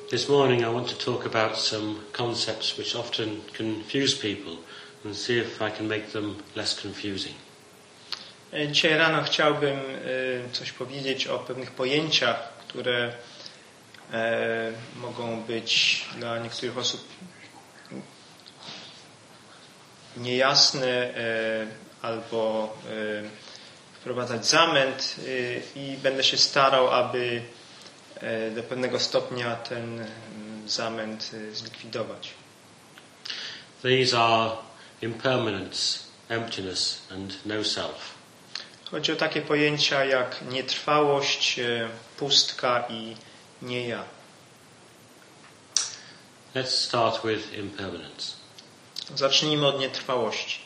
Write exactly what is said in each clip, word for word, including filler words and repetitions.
This morning I want to talk about some concepts which often confuse people and see if I can make them less confusing. Dzisiaj rano chciałbym coś powiedzieć o pewnych pojęciach, które mogą być dla niektórych osób niejasne albo wprowadzać zamęt i będę się starał, aby do pewnego stopnia ten zamęt zlikwidować. These are impermanence, emptiness and no self. Chodzi o takie pojęcia jak nietrwałość, pustka i nie ja. Let's start with impermanence. Zacznijmy od nietrwałości.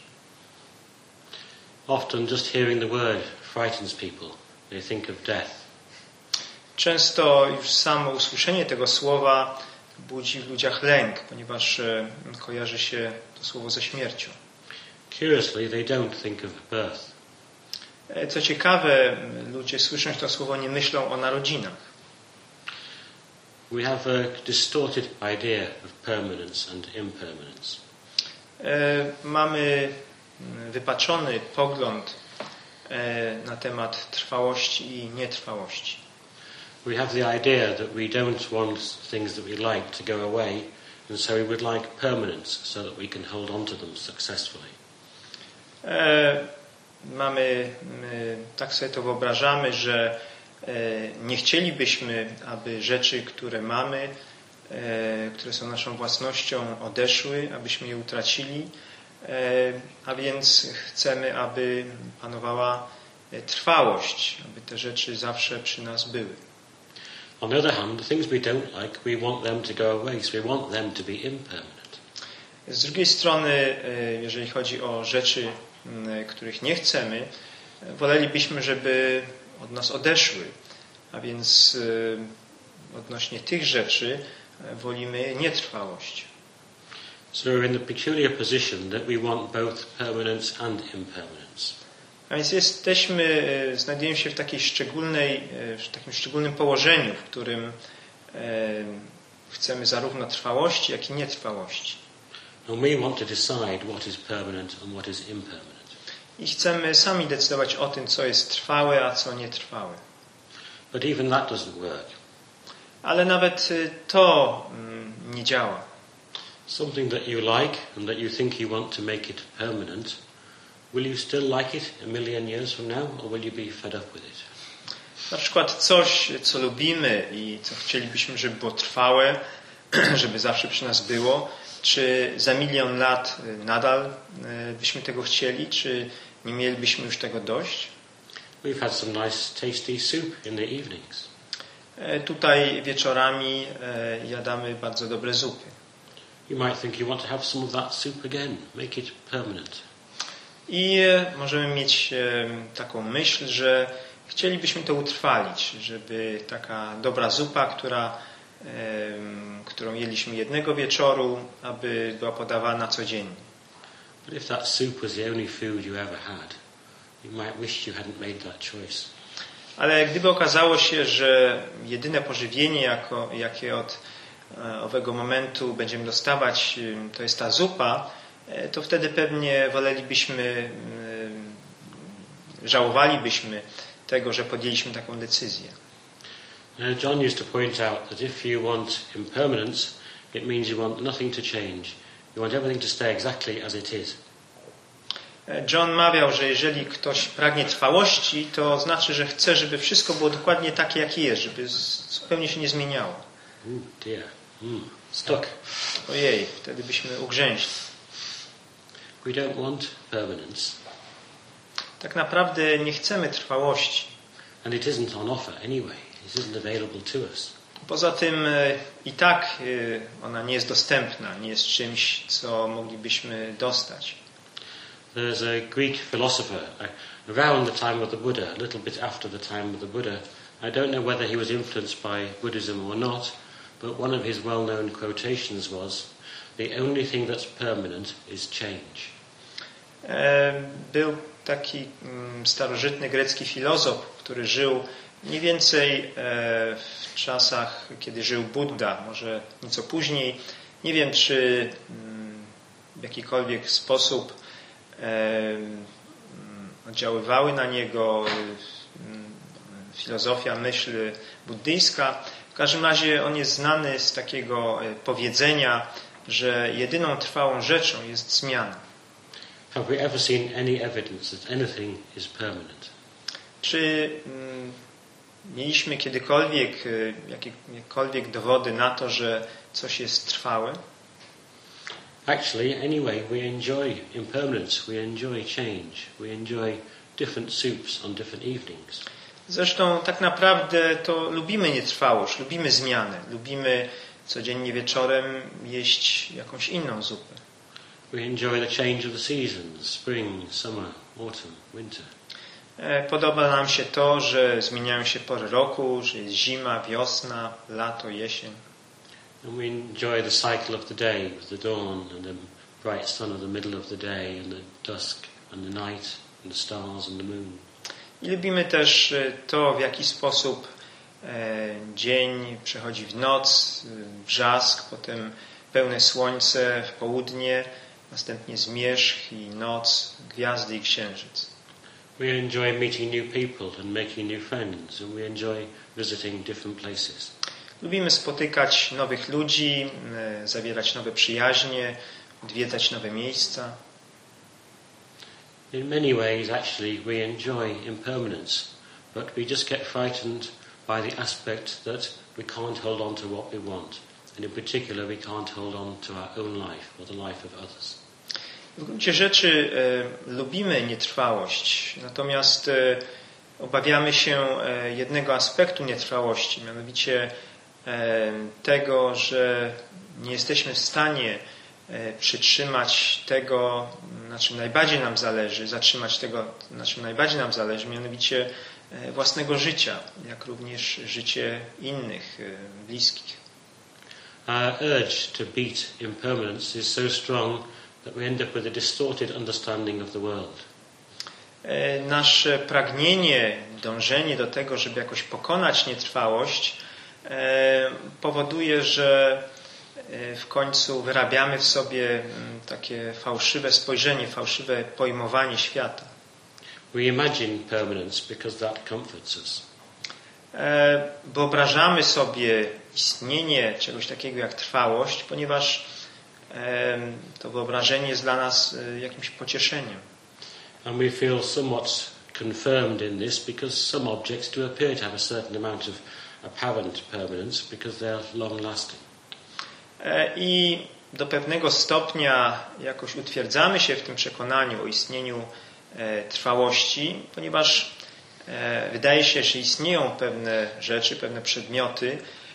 Often just hearing the word frightens people. They think of death. Często już samo usłyszenie tego słowa budzi w ludziach lęk, ponieważ kojarzy się to słowo ze śmiercią. Curiously, they don't think of birth. Co ciekawe, ludzie słysząc to słowo nie myślą o narodzinach. We have a distorted idea of permanence and impermanence. Mamy wypaczony pogląd na temat trwałości i nietrwałości. We have the idea that we don't want things that we like to go away, and so we would like permanence so that we can hold on to them successfully. E, mamy, my, tak sobie to wyobrażamy, że e, nie chcielibyśmy, aby rzeczy, które mamy, e, które są naszą własnością, odeszły, abyśmy je utracili, e, a więc chcemy, aby panowała trwałość, aby te rzeczy zawsze przy nas były. On the other hand, the things we don't like, we want them to go away, so we want them to be impermanent. Z drugiej strony, jeżeli chodzi o rzeczy, których nie chcemy, wolelibyśmy, żeby od nas odeszły. A więc odnośnie tych rzeczy wolimy nietrwałość. So we're in the peculiar position that we want both permanence and impermanence. A więc jesteśmy, znajdujemy się w takiej szczególnej, w takim szczególnym położeniu, w którym e, chcemy zarówno trwałości, jak i nietrwałości. And we want to decide what is permanent and what is impermanent. I chcemy sami decydować o tym, co jest trwałe, a co nietrwałe. But even that doesn't work. Ale nawet to mm, nie działa. Something that you like and that you think you want to make it permanent, will you still like it a million years from now, or will you be fed up with it? Na przykład coś, co lubimy i co chcielibyśmy, żeby było trwałe, żeby zawsze przy nas było, czy za milion lat nadal byśmy tego chcieli, czy nie mielibyśmy już tego dość? We've had some nice tasty soup in the evenings. Tutaj wieczorami jadamy bardzo dobre zupy. You might think you want to have some of that soup again, make it permanent. I możemy mieć taką myśl, że chcielibyśmy to utrwalić, żeby taka dobra zupa, która, którą jedliśmy jednego wieczoru, aby była podawana codziennie. But if that soup was the only food you ever had, you might wish you hadn't made that choice. Ale gdyby okazało się, że jedyne pożywienie, jako, jakie od owego momentu będziemy dostawać, to jest ta zupa, to wtedy pewnie wolelibyśmy, żałowalibyśmy tego, że podjęliśmy taką decyzję. John used to point out that if you want impermanence, it means you want nothing to change. You want everything to stay exactly as it is. John mawiał, że jeżeli ktoś pragnie trwałości, to znaczy, że chce, żeby wszystko było dokładnie takie, jakie jest, żeby zupełnie się nie zmieniało. Ooh, dear. Mm, stuck. Ojej, wtedy byśmy ugrzęźli. We don't want permanence. Tak naprawdę nie chcemy trwałości. And it isn't on offer anyway. It isn't available to us. Poza tym i tak ona nie jest dostępna, nie jest czymś, co moglibyśmy dostać. There's a Greek philosopher around the time of the Buddha, a little bit after the time of the Buddha. I don't know whether he was influenced by Buddhism or not, but one of his well-known quotations was, "The only thing that's permanent is change." Był taki starożytny grecki filozof, który żył Mniej więcej w czasach, kiedy żył Buddha, może nieco później, nie wiem, czy w jakikolwiek sposób oddziaływały na niego filozofia, myśl buddyjska. W każdym razie on jest znany z takiego powiedzenia, że jedyną trwałą rzeczą jest zmiana. Have we ever seen any evidence that anything is permanent? Czy mm, mieliśmy kiedykolwiek jakiekolwiek dowody na to, że coś jest trwałe? Actually, anyway, we enjoy impermanence, we enjoy change, we enjoy different soups on different evenings. Zresztą tak naprawdę to lubimy nietrwałość, lubimy zmianę, lubimy codziennie wieczorem jeść jakąś inną zupę. We enjoy the change of the seasons, spring, summer, autumn, winter. Podoba nam się to, że zmieniają się pory roku, że jest zima, wiosna, lato, jesień. And we enjoy the cycle of the day with the dawn and the bright sun of the middle of the day and the dusk and the night and the stars and the moon. I lubimy też to, w jaki sposób e, dzień przechodzi w noc, brzask, potem pełne słońce w południe, następnie zmierzch i noc, gwiazdy i księżyc. We enjoy meeting new people and making new friends, and we enjoy visiting different places. Lubimy spotykać nowych ludzi, e, zawierać nowe przyjaźnie, odwiedzać nowe miejsca. In many ways, actually, we enjoy impermanence, but we just get frightened by the aspect that we can't hold on to what we want. And in particular, we can't hold on to our own life or the life of others. W gruncie rzeczy e, lubimy nietrwałość, natomiast e, obawiamy się e, jednego aspektu nietrwałości, mianowicie e, tego, że nie jesteśmy w stanie e, przytrzymać tego, na czym najbardziej nam zależy, zatrzymać tego, na czym najbardziej nam zależy, mianowicie e, własnego życia, jak również życie innych, e, bliskich. Our urge to beat impermanence is so strong that we end up with a distorted understanding of the world. Nasze pragnienie, dążenie do tego, żeby jakoś pokonać nietrwałość, powoduje, że w końcu wyrabiamy w sobie takie fałszywe spojrzenie, fałszywe pojmowanie świata. We imagine permanence because that comforts us. Wyobrażamy sobie istnienie czegoś takiego jak trwałość, ponieważ to wyobrażenie jest dla nas jakimś pocieszeniem. And we feel somewhat confirmed in this because some objects do appear to have a certain amount of apparent permanence because they are long lasting. I do pewnego stopnia jakoś utwierdzamy się w tym przekonaniu o istnieniu trwałości, ponieważ wydaje się, że istnieją pewne rzeczy, pewne przedmioty,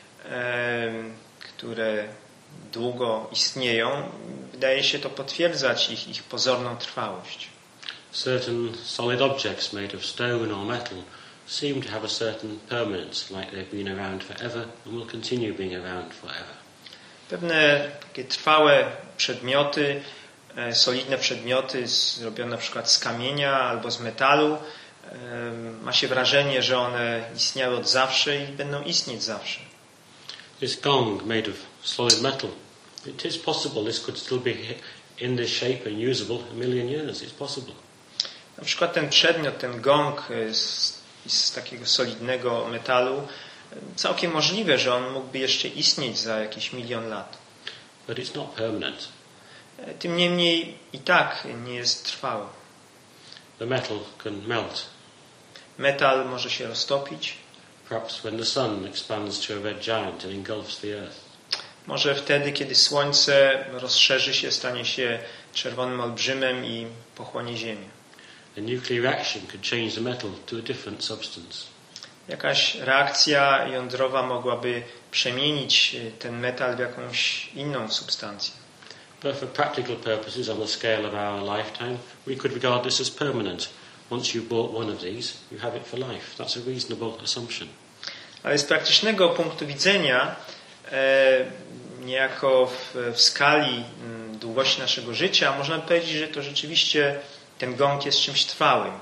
które długo istnieją. Wydaje się to potwierdzać ich, ich pozorną trwałość. Certain solid objects made of stone or metal seem to have a certain permanence, like they've been around forever and will continue being around forever. Pewne takie trwałe przedmioty, solidne przedmioty zrobione na przykład z kamienia albo z metalu, ma się wrażenie, że one istniały od zawsze i będą istnieć zawsze. This gong made of solid metal, it is possible this could still be in this shape and usable a million years. It's possible. Na przykład ten przedmiot, ten gong z, z takiego solidnego metalu, całkiem możliwe, że on mógłby jeszcze istnieć za jakiś milion lat. But it's not permanent. Tym niemniej i tak nie jest trwały. The metal can melt. Metal może się roztopić. Perhaps when the sun expands to a red giant and engulfs the earth. Może wtedy, kiedy słońce rozszerzy się, stanie się czerwonym olbrzymem i pochłonie ziemię. A nuclear reaction could change the metal to a different substance. Jakaś reakcja jądrowa mogłaby przemienić ten metal w jakąś inną substancję. But for practical purposes on the scale of our lifetime, we could regard this as permanent. Once you've bought one of these, you have it for life. That's a reasonable assumption. Ale z praktycznego punktu widzenia, e, niejako w, w skali m, długości naszego życia, można powiedzieć, że to rzeczywiście ten gong jest czymś trwałym.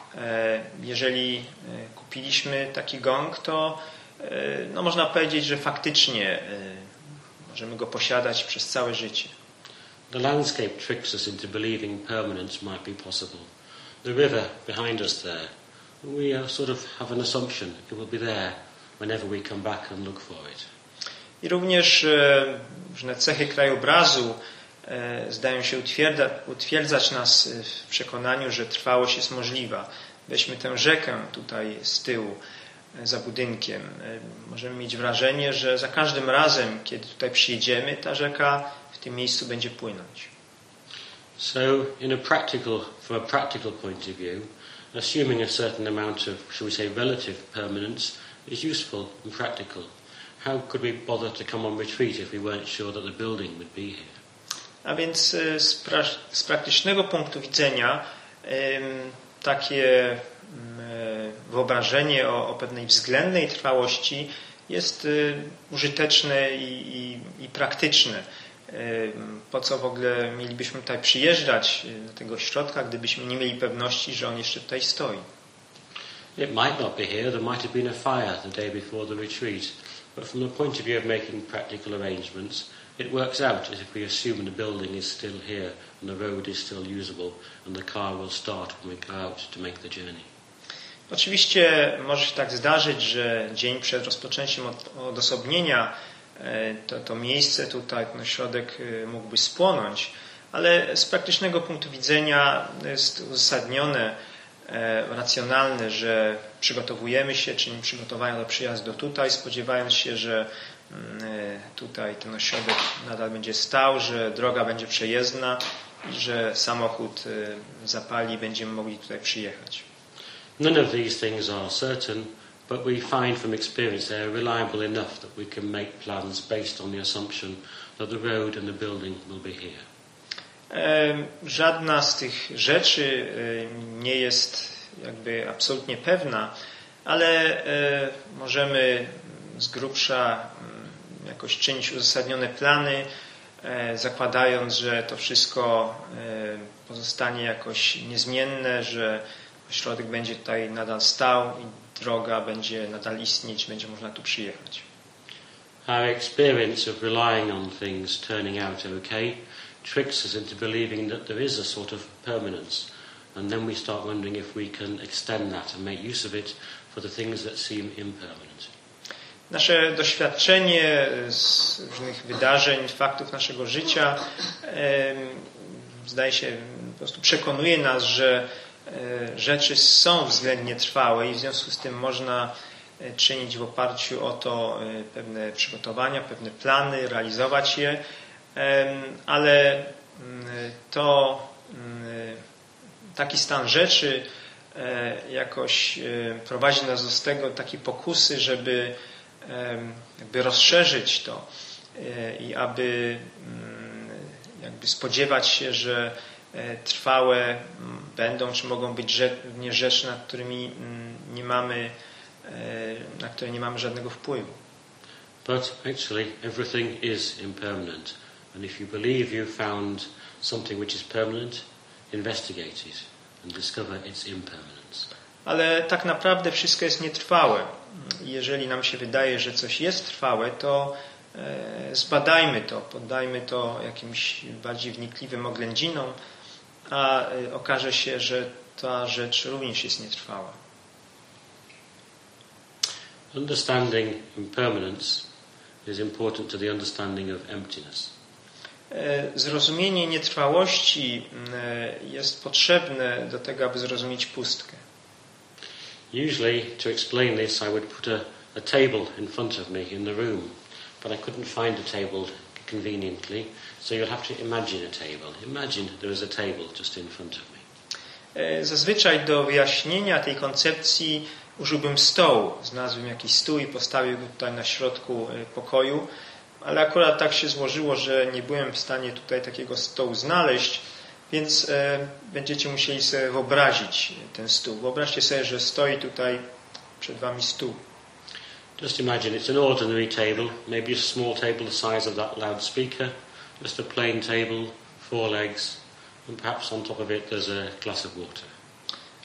Jeżeli kupiliśmy taki gong, to no, można powiedzieć, że faktycznie możemy go posiadać przez całe życie. The landscape tricks us into believing permanence might be possible. The river behind us there, we uh, sort of have an assumption it will be there whenever we come back and look for it. I również e, różne cechy krajobrazu e, zdają się utwierdza, utwierdzać nas w przekonaniu, że trwałość jest możliwa. Weźmy tę rzekę tutaj z tyłu, e, za budynkiem. E, możemy mieć wrażenie, że za każdym razem, kiedy tutaj przyjedziemy, ta rzeka w tym miejscu będzie płynąć. So, in a practical, from a practical point of view, assuming a certain amount of, shall we say, relative permanence is useful and practical. How could we bother to come on retreat if we weren't sure that the building would be here? A więc z, pra- z praktycznego punktu widzenia ym, takie ym, wyobrażenie o, o pewnej względnej trwałości jest y, użyteczne i, i, i praktyczne. Y, po co w ogóle mielibyśmy tutaj przyjeżdżać do tego środka, gdybyśmy nie mieli pewności, że on jeszcze tutaj stoi? It might not be here. There might have been a fire the day before the retreat. But from the point of view of making practical arrangements, it works out as if we assume the building is still here and the road is still usable and the car will start when we go out to make the journey. Oczywiście może się tak zdarzyć, że dzień przed rozpoczęciem od, odosobnienia to, to miejsce tutaj, ten ośrodek mógłby spłonąć, ale z praktycznego punktu widzenia jest uzasadnione, racjonalne, że przygotowujemy się, czynimy przygotowania do przyjazdu tutaj, spodziewając się, że tutaj ten ośrodek nadal będzie stał, że droga będzie przejezdna i że samochód zapali i będziemy mogli tutaj przyjechać. None of these things are certain, but we find from experience they are reliable enough that we can make plans based on the assumption that the road and the building will be here. Żadna z tych rzeczy nie jest jakby absolutnie pewna, ale możemy z grubsza jakoś czynić uzasadnione plany, zakładając, że to wszystko pozostanie jakoś niezmienne, że ośrodek będzie tutaj nadal stał i droga będzie nadal istnieć, będzie można tu przyjechać. Our experience of relying on things turning out okay tricks us into believing that there is a sort of permanence, and then we start wondering if we can extend that and make use of it for the things that seem impermanent. Nasze doświadczenie z różnych wydarzeń, faktów naszego życia zdaje się, po prostu przekonuje nas, że rzeczy są względnie trwałe i w związku z tym można czynić w oparciu o to pewne przygotowania, pewne plany, realizować je, ale to taki stan rzeczy jakoś prowadzi nas do tego takiej pokusy, żeby jakby rozszerzyć to i aby jakby spodziewać się, że trwałe będą, czy mogą być również rzeczy, nad którymi nie mamy, na które nie mamy żadnego wpływu. But actually everything is impermanent. And if you believe you've found something which is permanent, investigate it and discover its impermanence. Ale tak naprawdę wszystko jest nietrwałe. Jeżeli nam się wydaje, że coś jest trwałe, to zbadajmy to, poddajmy to jakimś bardziej wnikliwym oględzinom, a okaże się, że ta rzecz również jest nietrwała. Understanding impermanence is important to the understanding of emptiness. Zrozumienie nietrwałości jest potrzebne do tego, aby zrozumieć pustkę. Usually, to explain this, I would put a, a table in front of me in the room, but I couldn't find a table conveniently, so you'll have to imagine a table. Imagine there is a table just in front of me. Zazwyczaj do wyjaśnienia tej koncepcji użyłbym stołu. Znalazłem jakiś stół i postawił go tutaj na środku pokoju, ale akurat tak się złożyło, że nie byłem w stanie tutaj takiego stołu znaleźć, więc e, będziecie musieli sobie wyobrazić ten stół. Wyobraźcie sobie, że stoi tutaj przed wami stół. Just imagine it's an ordinary table, maybe a small table the size of that loudspeaker, just a plain table, four legs, and perhaps on top of it there's a glass of water.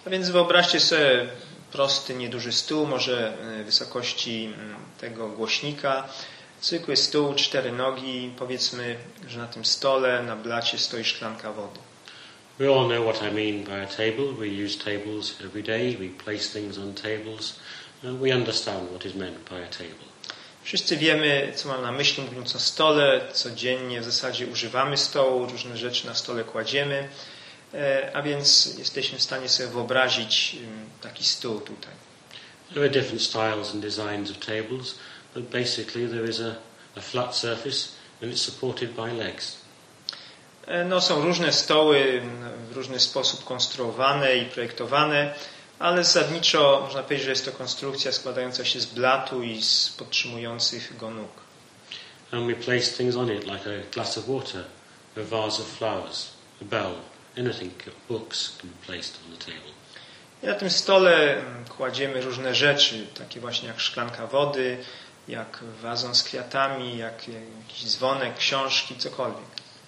A więc wyobraźcie sobie prosty, nieduży stół, może wysokości tego głośnika. Zwykły stół, cztery nogi, powiedzmy, że na tym stole, na blacie stoi szklanka wody. We all know what I mean by a table. We use tables every day. We place things on tables. And we understand what is meant by a table. Wszyscy wiemy, co mam na myśli, mówiąc o stole. Codziennie w zasadzie używamy stołu, różne rzeczy na stole kładziemy. A więc jesteśmy w stanie sobie wyobrazić taki stół tutaj. There are different styles and designs of tables, but basically there is a, a flat surface and it's supported by legs. No, są różne stoły, w różny sposób konstruowane i projektowane, ale zasadniczo można powiedzieć, że jest to konstrukcja składająca się z blatu i z podtrzymujących go nóg. And we place things on it like a glass of water, a vase of flowers, a bell, anything, books can be placed on the table. I na tym stole kładziemy różne rzeczy, takie właśnie jak szklanka wody, jak wazon z kwiatami, jak jakiś dzwonek, książki, cokolwiek.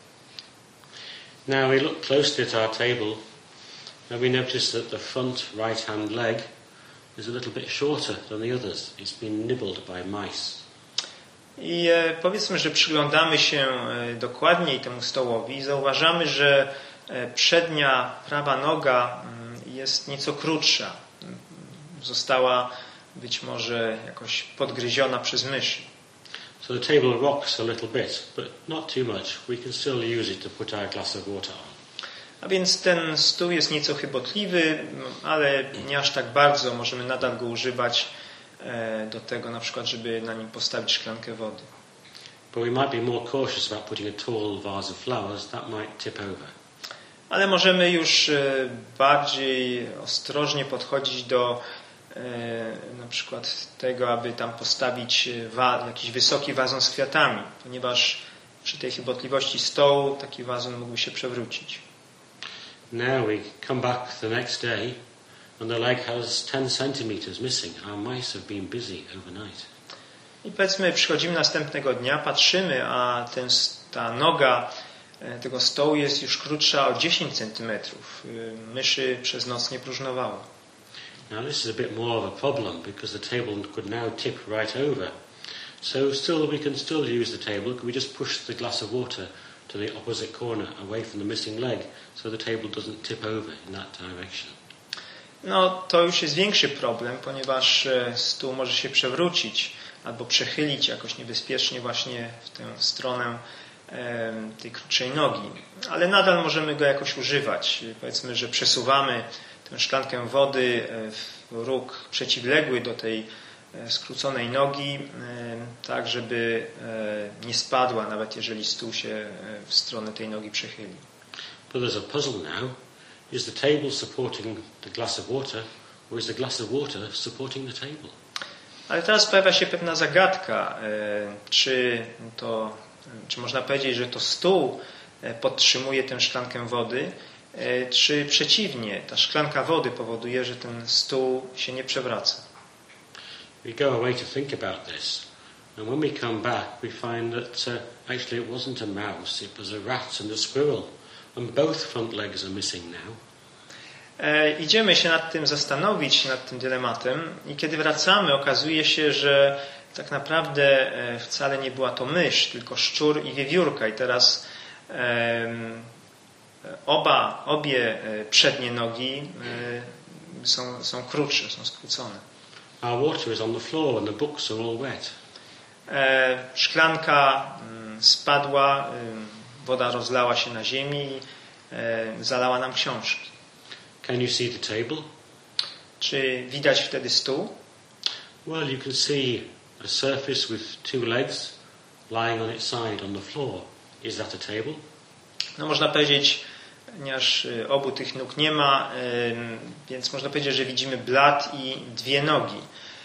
Now we look closely at our table and we notice that the front right hand leg is a little bit shorter than the others. It's been nibbled by mice. I e, powiedzmy, że przyglądamy się e, dokładniej temu stołowi i zauważamy, że e, przednia prawa noga m, jest nieco krótsza. Została być może jakoś podgryziona przez myszy. So the table rocks a little bit, but not too much. We can still use it to put our glass of water on. A więc ten stół jest nieco chybotliwy, ale nie aż tak bardzo. Możemy nadal go używać e, do tego, na przykład, żeby na nim postawić szklankę wody. But we might be more cautious about putting a tall vase of flowers. That might tip over. Ale możemy już e, bardziej ostrożnie podchodzić do na przykład tego, aby tam postawić wa- jakiś wysoki wazon z kwiatami, ponieważ przy tej chybotliwości stołu taki wazon mógłby się przewrócić. Now we come back the next day and the leg has ten centimeters missing. Our mice have been busy overnight. I powiedzmy, przychodzimy następnego dnia, patrzymy, a ten, ta noga tego stołu jest już krótsza o dziesięć centymetrów. Myszy przez noc nie próżnowały. Now this is a bit more of a problem because the table could now tip right over. So still we can still use the table. We just push the glass of water to the opposite corner away from the missing leg so the table doesn't tip over in that direction. No to już jest większy problem, ponieważ stół może się przewrócić albo przechylić jakoś niebezpiecznie właśnie w tę stronę e, tej krótszej nogi. Ale nadal możemy go jakoś używać. Powiedzmy, że przesuwamy tę szklankę wody w róg przeciwległy do tej skróconej nogi, tak żeby nie spadła, nawet jeżeli stół się w stronę tej nogi przechyli. But there's a puzzle now. Is the table supporting the glass of water, or is the glass of water supporting the table? Ale teraz pojawia się pewna zagadka. Czy to, czy można powiedzieć, że to stół podtrzymuje tę szklankę wody, czy przeciwnie, ta szklanka wody powoduje, że ten stół się nie przewraca. We go away to think about this, and when we come back, we find that uh, actually it wasn't a mouse; it was a rat and a squirrel, and both front legs are missing now. E, idziemy się nad tym zastanowić, nad tym dylematem, i kiedy wracamy, okazuje się, że tak naprawdę e, wcale nie była to mysz, tylko szczur i wiewiórka. I teraz e, Oba, obie przednie nogi są, są krótsze, są skrócone. Our water is on the floor and the books are all wet. Szklanka spadła, woda rozlała się na ziemi i zalała nam książki. Can you see the table? Czy widać wtedy stół? Well, you can see a surface with two legs lying on its side on the floor. Is that a table? No można powiedzieć, ponieważ obu tych nóg nie ma, więc można powiedzieć, że widzimy blat i dwie nogi.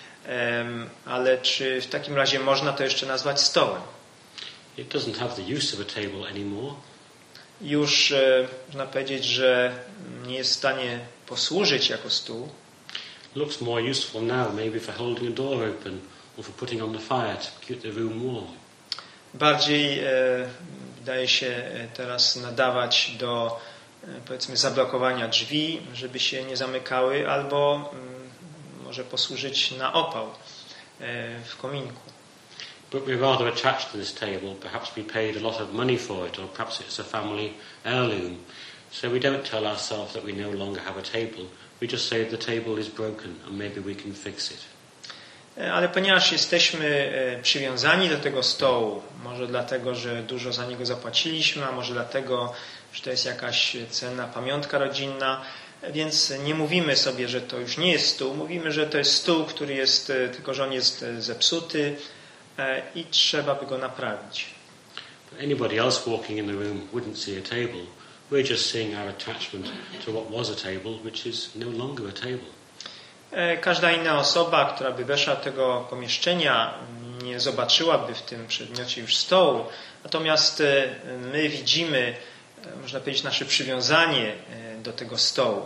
Ale czy w takim razie można to jeszcze nazwać stołem? It doesn't have the use of a table anymore. Już można powiedzieć, że nie jest w stanie posłużyć jako stół. It looks more useful now maybe for holding a door open or for putting on the fire to keep the room warm. Bardziej wydaje się teraz nadawać do powiedzmy zablokowania drzwi, żeby się nie zamykały, albo może posłużyć na opał w kominku. But we're rather attached to this table. Perhaps we paid a lot of money for it, or perhaps it's a family heirloom. So we don't tell ourselves that we no longer have a table. We just say the table is broken and maybe we can fix it. Ale ponieważ jesteśmy przywiązani do tego stołu, może dlatego, że dużo za niego zapłaciliśmy, a może dlatego, że to jest jakaś cenna pamiątka rodzinna, więc nie mówimy sobie, że to już nie jest stół. Mówimy, że to jest stół, który jest, tylko że on jest zepsuty i trzeba by go naprawić. Anybody else walking in the room wouldn't see a table. We're just seeing our attachment to what was a table, which is no longer a table. Każda inna osoba, która by weszła do tego pomieszczenia, nie zobaczyłaby w tym przedmiocie już stołu. Natomiast my widzimy, można powiedzieć, nasze przywiązanie do tego stołu.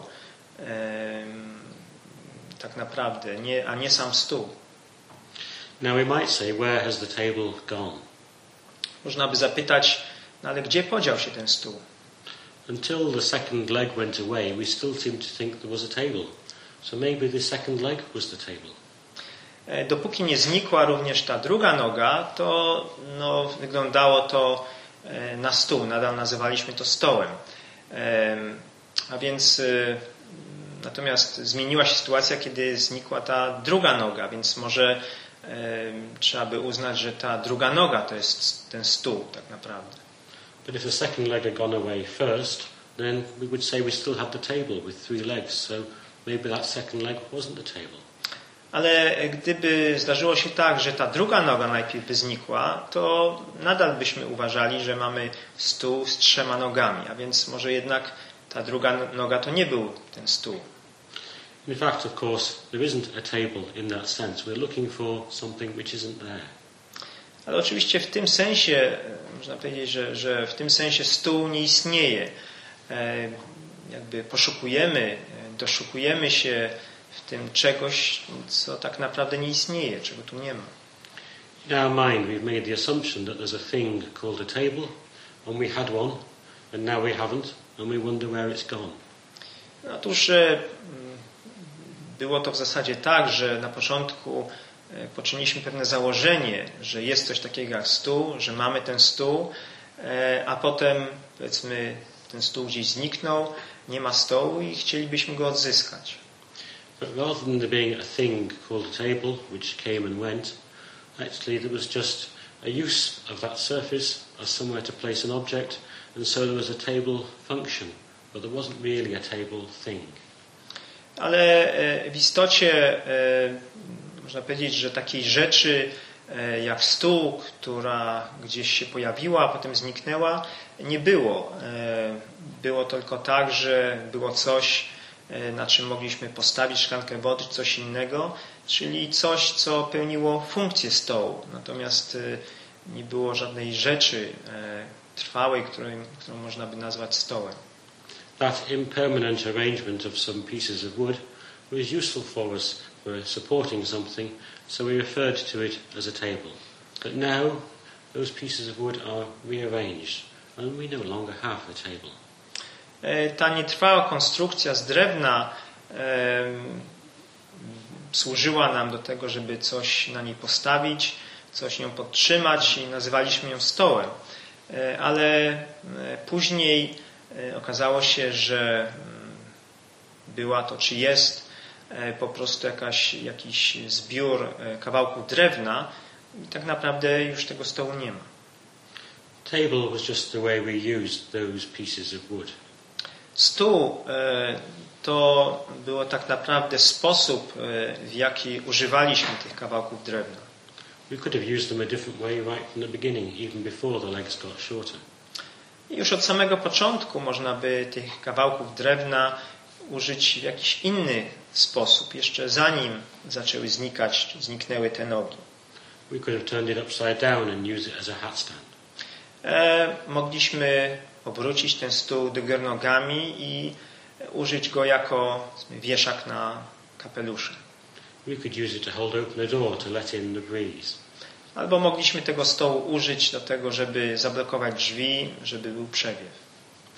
Tak naprawdę, nie, a nie sam stół. Now we might say, where has the table gone? Można by zapytać, no ale gdzie podział się ten stół? Until the second leg went away, we still seem to think there was a table. So maybe the second leg was the table. Dopóki nie znikła również ta druga noga, to no, wyglądało to na stół. Nadal nazywaliśmy to stołem. A więc natomiast zmieniła się sytuacja, kiedy znikła ta druga noga, więc może trzeba by uznać, że ta druga noga to jest ten stół tak naprawdę. But if the second leg had gone away first, then we would say we still had the table with three legs. So maybe that second leg wasn't the table. Ale gdyby zdarzyło się tak, że ta druga noga najpierw by znikła, to nadal byśmy uważali, że mamy stół z trzema nogami, a więc może jednak ta druga noga to nie był ten stół. In fact, of course, there isn't a table in that sense. We're looking for something which isn't there. Ale oczywiście w tym sensie, można powiedzieć, że, że w tym sensie stół nie istnieje. Jakby poszukujemy, doszukujemy się w tym czegoś, co tak naprawdę nie istnieje, czego tu nie ma. In our mind we've made the assumption that there's a thing called a table, and we had one, and now we haven't, and we wonder where it's gone. Otóż było to w zasadzie tak, że na początku poczyniliśmy pewne założenie, że jest coś takiego jak stół, że mamy ten stół, a potem powiedzmy ten stół gdzieś zniknął, nie ma stołu i chcielibyśmy go odzyskać. But rather than there being a thing called a table, which came and went, actually there was just a use of that surface as somewhere to place an object, and so there was a table function, but there wasn't really a table thing. Ale w istocie można powiedzieć, że takiej rzeczy jak stół, która gdzieś się pojawiła, a potem zniknęła, nie było. Było tylko tak, że było coś, na czym mogliśmy postawić szklankę wody, czy coś innego, czyli coś, co pełniło funkcję stołu. Natomiast nie było żadnej rzeczy trwałej, którą, którą można by nazwać stołem. That impermanent arrangement of some pieces of wood was useful for us for supporting something, so we referred to it as a table. But now those pieces of wood are rearranged and we no longer have a table. Ta nietrwała konstrukcja z drewna e, służyła nam do tego, żeby coś na niej postawić, coś nią podtrzymać i nazywaliśmy ją stołem. E, ale później e, okazało się, że była to, czy jest e, po prostu jakaś, jakiś zbiór e, kawałków drewna i tak naprawdę już tego stołu nie ma. Table was just the way we used those pieces of wood. Stół to było tak naprawdę sposób, w jaki używaliśmy tych kawałków drewna. We could have used them a different way right from the beginning, even before the legs got shorter. I już od samego początku można by tych kawałków drewna użyć w jakiś inny sposób, jeszcze zanim zaczęły znikać, zniknęły te nogi. We could have turned it upside down and used it as a hat stand. E, mogliśmy obrócić ten stół do góry nogami i użyć go jako wieszak na kapelusze. We could use it to hold open a door to let in the breeze. Albo mogliśmy tego stołu użyć do tego, żeby zablokować drzwi, żeby był przewiew.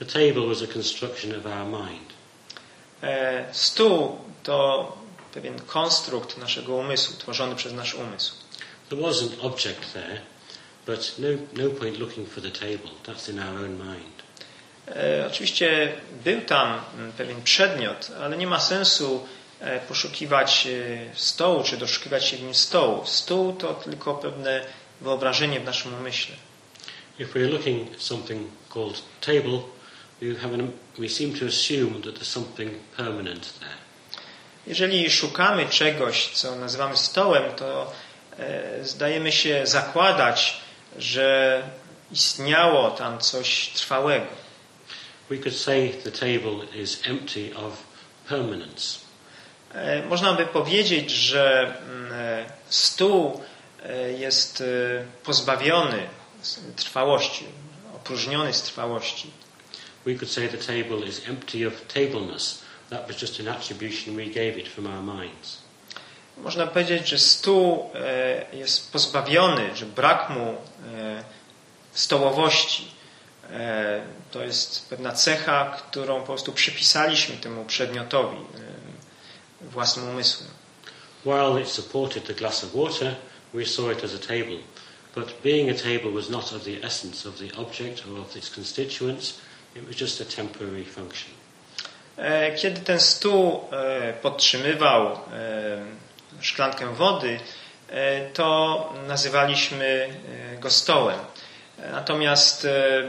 The table was a construction of our mind. E, stół to pewien konstrukt naszego umysłu, tworzony przez nasz umysł. There was an object there, but no, no point looking for the table. That's in our own mind. E, oczywiście był tam pewien przedmiot, ale nie ma sensu e, poszukiwać e, stołu, czy doszukiwać się w nim stołu. Stół to tylko pewne wyobrażenie w naszym umyśle. If we're looking at something called table, we, have an, we seem to assume that there's something permanent there. Jeżeli szukamy czegoś, co nazywamy stołem, to e, zdajemy się zakładać, że istniało tam coś trwałego. We could say the table is empty of permanence. E, można by powiedzieć, że e, stół e, jest e, pozbawiony trwałości, opróżniony z trwałości. We could say the table is empty of tableness. That was just an attribution we gave it from our minds. Można powiedzieć, że stół e, jest pozbawiony, że brak mu e, stołowości. E, to jest pewna cecha, którą po prostu przypisaliśmy temu przedmiotowi e, własnym umysłem. While it supported the glass of water, we saw it as a table. But being a table was not of the essence of the object or of its constituents. It was just a temporary function. E, kiedy ten stół e, podtrzymywał e, szklankę wody, e, to nazywaliśmy e, go stołem. Natomiast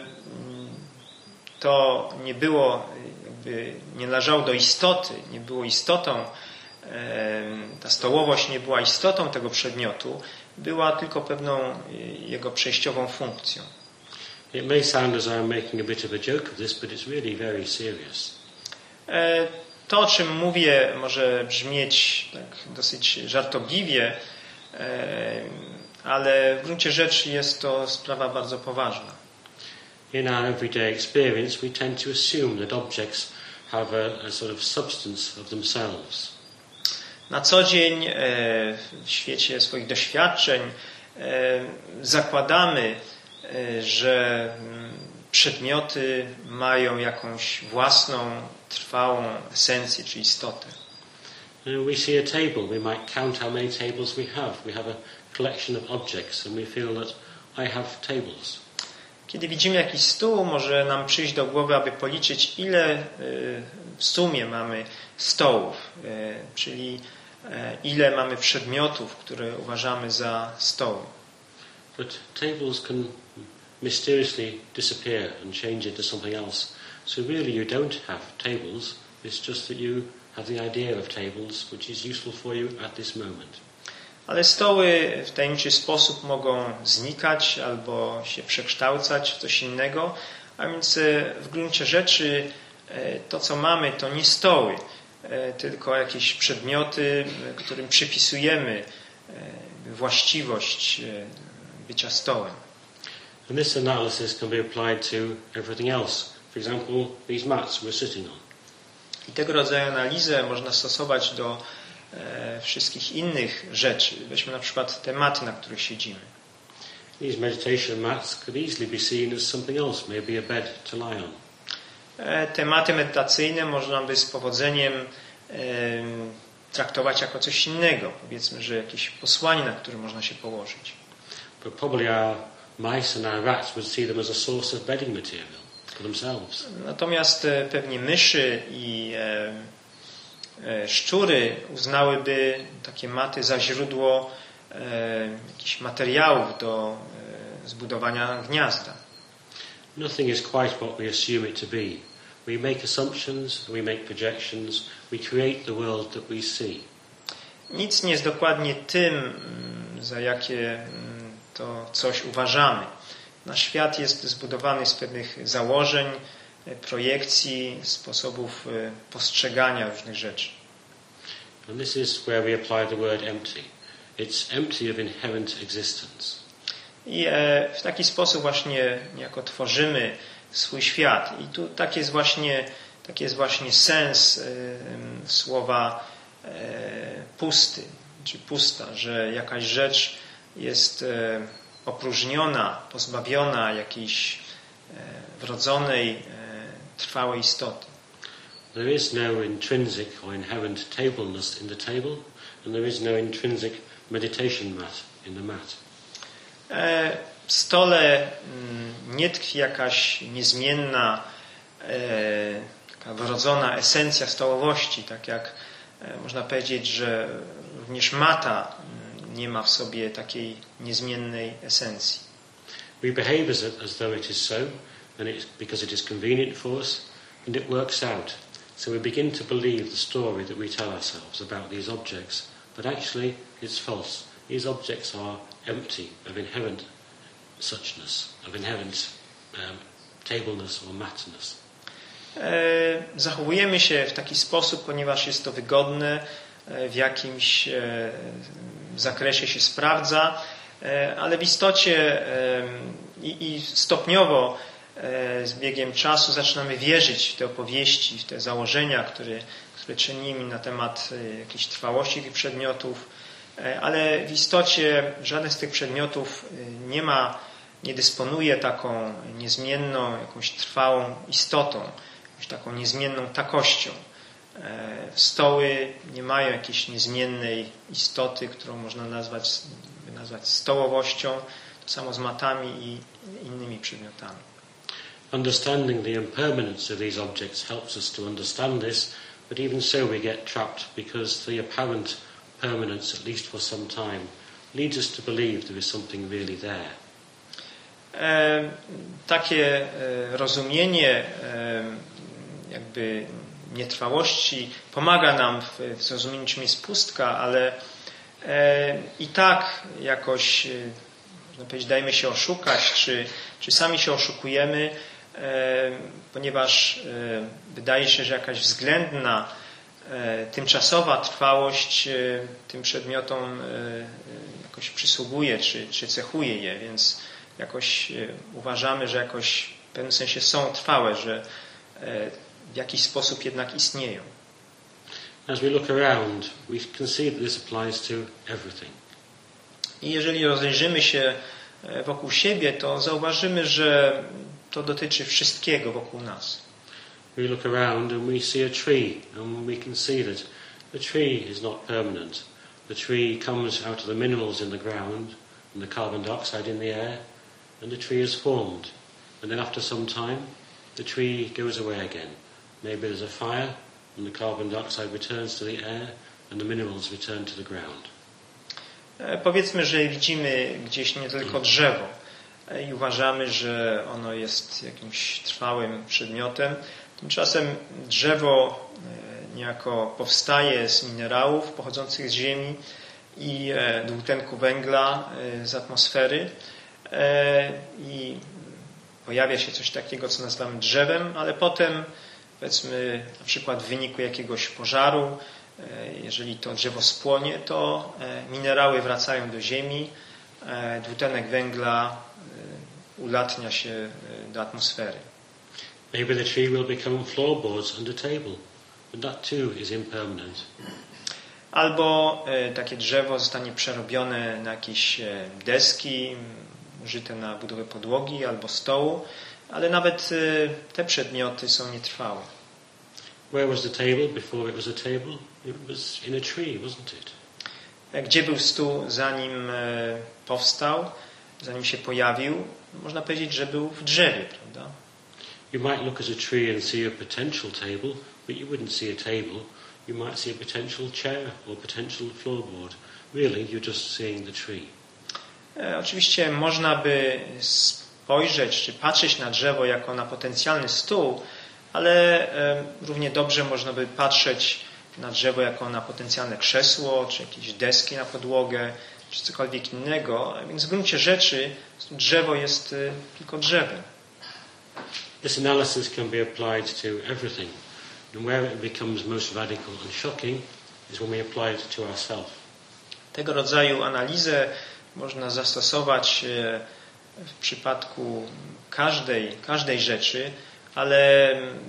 to nie było, jakby nie należało do istoty, nie było istotą, ta stołowość nie była istotą tego przedmiotu, była tylko pewną jego przejściową funkcją. It may sound as I'm making a bit of a joke of this, but it's really very serious. To, o czym mówię, może brzmieć tak dosyć żartobliwie, ale w gruncie rzeczy jest to sprawa bardzo poważna. In our everyday experience, we tend to assume that objects have a, a sort of substance of themselves. Na co dzień w świecie swoich doświadczeń zakładamy, że przedmioty mają jakąś własną, trwałą esencję czy istotę. We see a table, we might count how many tables we have. We have a collection of objects and we feel that I have tables. Kiedy widzimy jakiś stół, może nam przyjść do głowy, aby policzyć, ile w sumie mamy stołów, czyli ile mamy przedmiotów, które uważamy za stoły. But tables can mysteriously disappear and change into something else. So really you don't have tables, it's just that you have the idea of tables, which is useful for you at this moment. Ale stoły w tajemniczy sposób mogą znikać albo się przekształcać w coś innego, a więc w gruncie rzeczy to, co mamy, to nie stoły, tylko jakieś przedmioty, którym przypisujemy właściwość bycia stołem. And this analysis can be applied to everything else. For example, these mats we're sitting on. I tego rodzaju analizę można stosować do e, wszystkich innych rzeczy. Weźmy na przykład te maty, na których siedzimy. These meditation mats could easily be seen as something else, maybe a bed to lie on. E, te maty medytacyjne można by z powodzeniem e, traktować jako coś innego. Powiedzmy, że jakieś posłanie, na które można się położyć. But probably our mice and our rats would see them as a source of bedding material for themselves. Natomiast e, pewnie myszy i e, e, szczury uznałyby takie maty za źródło e, jakichś materiałów do e, zbudowania gniazda. Nothing is quite what we assume it to be. We make assumptions, we make projections, we create the world that we see. Nic nie jest dokładnie tym, za jakie to coś uważamy. Nasz świat jest zbudowany z pewnych założeń, projekcji, sposobów postrzegania różnych rzeczy. And this is where we apply the word empty. It's empty of inherent existence. I w taki sposób właśnie niejako tworzymy swój świat. I tu tak jest właśnie, taki jest właśnie sens słowa pusty, czy pusta, że jakaś rzecz jest opróżniona, pozbawiona jakiejś wrodzonej trwałe istoty. There is no intrinsic or inherent tableness in the table, and there is no intrinsic meditation mat in the mat. W stole nie tkwi jakaś niezmienna, taka wrodzona esencja stołowości, tak jak można powiedzieć, że również mata nie ma w sobie takiej niezmiennej esencji. We behave as, as though it is so, and it's because it is convenient for us, and it works out. So we begin to believe the story that we tell ourselves about these objects, but actually it's false. These objects are empty of inherent suchness, of inherent um, tableness or matness. Zachowujemy się w taki sposób, ponieważ jest to wygodne, w jakimś zakresie się sprawdza, ale w istocie i stopniowo z biegiem czasu zaczynamy wierzyć w te opowieści, w te założenia, które, które czynimy na temat jakiejś trwałości tych przedmiotów, ale w istocie żaden z tych przedmiotów nie ma, nie dysponuje taką niezmienną, jakąś trwałą istotą, jakąś taką niezmienną takością. Stoły nie mają jakiejś niezmiennej istoty, którą można nazwać, nazwać stołowością. To samo z matami i innymi przedmiotami. Understanding the impermanence of these objects helps us to understand this, but even so we get trapped because the apparent permanence, at least for some time, leads us to believe there is something really there. E, takie e, rozumienie e, jakby nietrwałości pomaga nam w, w zrozumieniu, czym jest pustka, ale e, i tak jakoś, e, można powiedzieć, dajemy się oszukać, czy, czy sami się oszukujemy, e, ponieważ e, wydaje się, że jakaś względna, e, tymczasowa trwałość e, tym przedmiotom e, jakoś przysługuje, czy, czy cechuje je, więc jakoś e, uważamy, że jakoś w pewnym sensie są trwałe, że e, w jakiś sposób jednak istnieją. As we look around, we can see that this applies to everything. I jeżeli rozejrzymy się wokół siebie, to zauważymy, że to dotyczy wszystkiego wokół nas. We look around and we see a tree, and we can see that the tree is not permanent. The tree comes out of the minerals in the ground and the carbon dioxide in the air, and the tree is formed. And then after some time, the tree goes away again. Maybe there's a fire, and the carbon dioxide returns to the air, and the minerals return to the ground. Powiedzmy, że widzimy gdzieś nie tylko drzewo i uważamy, że ono jest jakimś trwałym przedmiotem. Tymczasem drzewo niejako powstaje z minerałów pochodzących z ziemi i dwutlenku węgla z atmosfery i pojawia się coś takiego, co nazywamy drzewem, ale potem, powiedzmy, na przykład w wyniku jakiegoś pożaru, jeżeli to drzewo spłonie, to minerały wracają do ziemi, dwutlenek węgla ulatnia się do atmosfery. Maybe the tree will become floorboards and a table, but that too is impermanent. Albo takie drzewo zostanie przerobione na jakieś deski użyte na budowę podłogi albo stołu, ale nawet te przedmioty są nietrwałe. Where was the table before it was a table? It was in a tree, wasn't it? Gdzie był stół, zanim powstał, zanim się pojawił? Można powiedzieć, że był w drzewie, prawda? You might look at a tree and see a potential table, but you wouldn't see a table. You might see a potential chair or potential floorboard. Really, you're just seeing the tree. Oczywiście można by spojrzeć czy patrzeć na drzewo jako na potencjalny stół, ale równie dobrze można by patrzeć na drzewo jako na potencjalne krzesło, czy jakieś deski na podłogę, czy cokolwiek innego. Więc w gruncie rzeczy drzewo jest tylko drzewem. This analysis can be applied to everything. And where it becomes most radical and shocking is when we apply it to ourselves. Tego rodzaju analizę można zastosować w przypadku każdej, każdej rzeczy, ale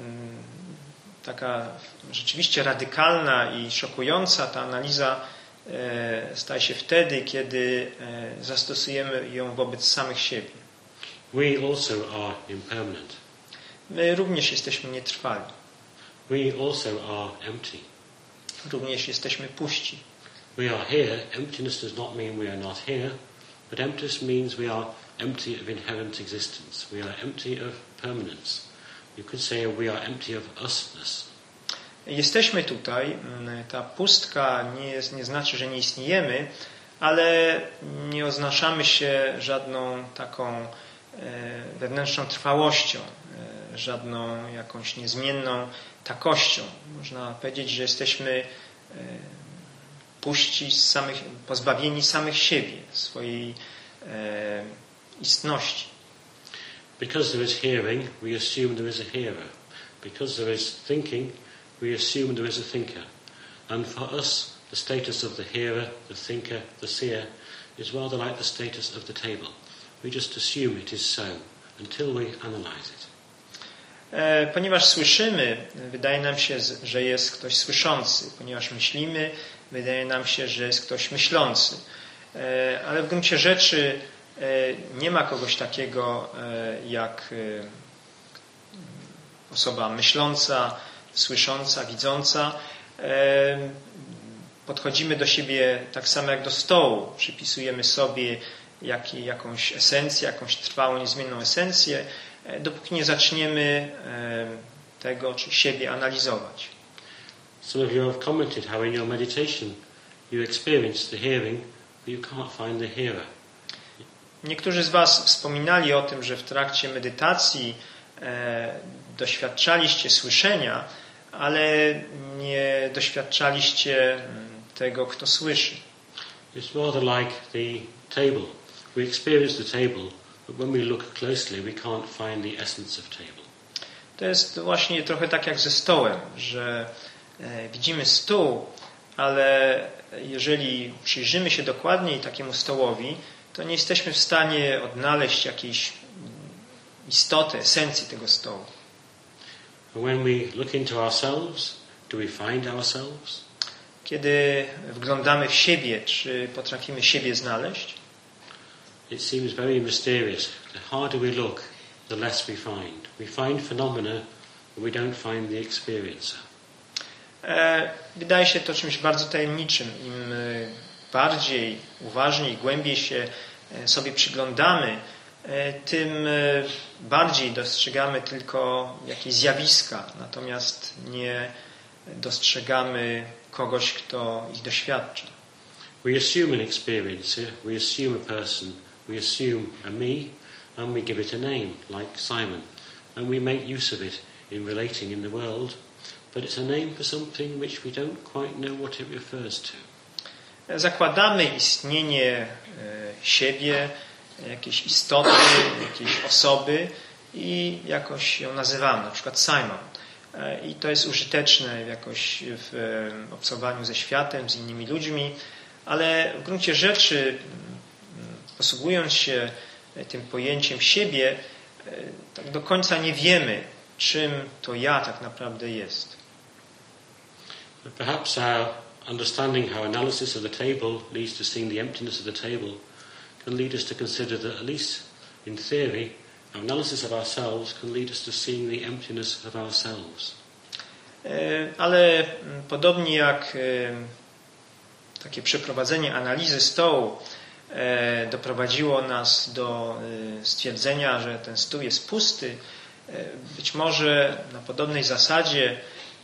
taka rzeczywiście radykalna i szokująca ta analiza staje się wtedy, kiedy zastosujemy ją wobec samych siebie. We also are impermanent. My również jesteśmy nietrwali. We also are empty. Również jesteśmy puści. We are here. Emptiness does not mean we are not here, but emptiness means we are empty of inherent existence. We are empty of permanence. You could say we are empty of usness. Jesteśmy tutaj. Ta pustka nie, jest, nie znaczy, że nie istniejemy, ale nie oznaczamy się żadną taką wewnętrzną trwałością, żadną jakąś niezmienną takością. Można powiedzieć, że jesteśmy puści z samych, pozbawieni samych siebie, swojej e, istności. Because there is hearing, we assume there is a hearer. Because there is thinking, we assume there is a thinker. And for us, the status of the hearer, the thinker, the seer is rather like the status of the table. We just assume it is so until we analyze it. E, ponieważ słyszymy, wydaje nam się, że jest ktoś słyszący. Ponieważ myślimy, wydaje nam się, że jest ktoś myślący. E, ale w gruncie rzeczy e, nie ma kogoś takiego e, jak e, osoba myśląca, słysząca, widząca. E, podchodzimy do siebie tak samo jak do stołu. Przypisujemy sobie jak, jakąś esencję, jakąś trwałą, niezmienną esencję, e, dopóki nie zaczniemy e, tego czy siebie analizować. Some of you have commented how in your meditation you experience the hearing, but you can't find the hearer. Niektórzy z was wspominali o tym, że w trakcie medytacji e, doświadczaliście słyszenia, ale nie doświadczaliście tego, kto słyszy. It's rather like the table. We experience the table, but when we look closely, we can't find the essence of table. To jest właśnie trochę tak jak ze stołem, że e, widzimy stół, ale jeżeli przyjrzymy się dokładniej takiemu stołowi, to nie jesteśmy w stanie odnaleźć jakiejś istoty, esencji tego stołu. When we look into ourselves, do we find ourselves? Kiedy wglądamy w siebie, czy potrafimy siebie znaleźć? It seems very mysterious. The harder we look, the less we find. We find phenomena, but we don't find the experiencer. E, wydaje się to czymś bardzo tajemniczym. Im bardziej, uważniej, głębiej się sobie przyglądamy, tym bardziej dostrzegamy tylko jakieś zjawiska, natomiast nie dostrzegamy kogoś, kto ich doświadcza. We assume an experiencer, we assume a person, we assume a me, and we give it a name, like Simon, and we make use of it in relating in the world, but it's a name for something which we don't quite know what it refers to. Zakładamy istnienie siebie, jakiejś istoty, jakiejś osoby i jakoś ją nazywamy, na przykład Simon. I to jest użyteczne jakoś w obcowaniu ze światem, z innymi ludźmi, ale w gruncie rzeczy, posługując się tym pojęciem siebie, tak do końca nie wiemy, czym to ja tak naprawdę jest. But perhaps our understanding how analysis of the table leads to seeing the emptiness of the table can lead us to consider that, at least in theory, our analysis of ourselves can lead us to seeing the emptiness of ourselves. Ale podobnie jak takie przeprowadzenie analizy stołu doprowadziło nas do stwierdzenia, że ten stół jest pusty, być może na podobnej zasadzie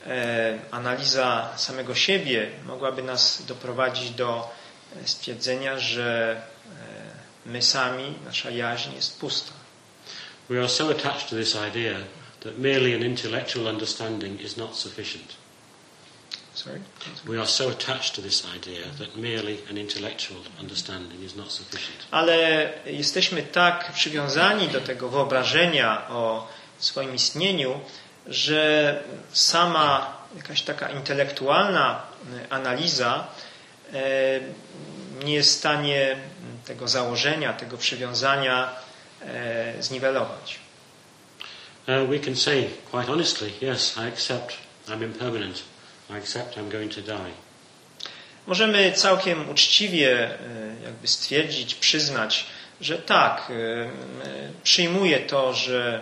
analiza samego siebie mogłaby nas doprowadzić do stwierdzenia, że my sami, nasza jaźń jest pusta. We are so attached to this idea that merely an intellectual understanding is not sufficient. Sorry? We are so attached to this idea that merely an intellectual understanding is not sufficient. Ale jesteśmy tak przywiązani do tego wyobrażenia o swoim istnieniu, że sama jakaś taka intelektualna analiza nie jest w stanie tego założenia, tego przywiązania zniwelować. Uh, we can say quite honestly, yes, I accept I'm impermanent. I accept I'm going to die. Możemy całkiem uczciwie jakby stwierdzić, przyznać, że tak, przyjmuję to, że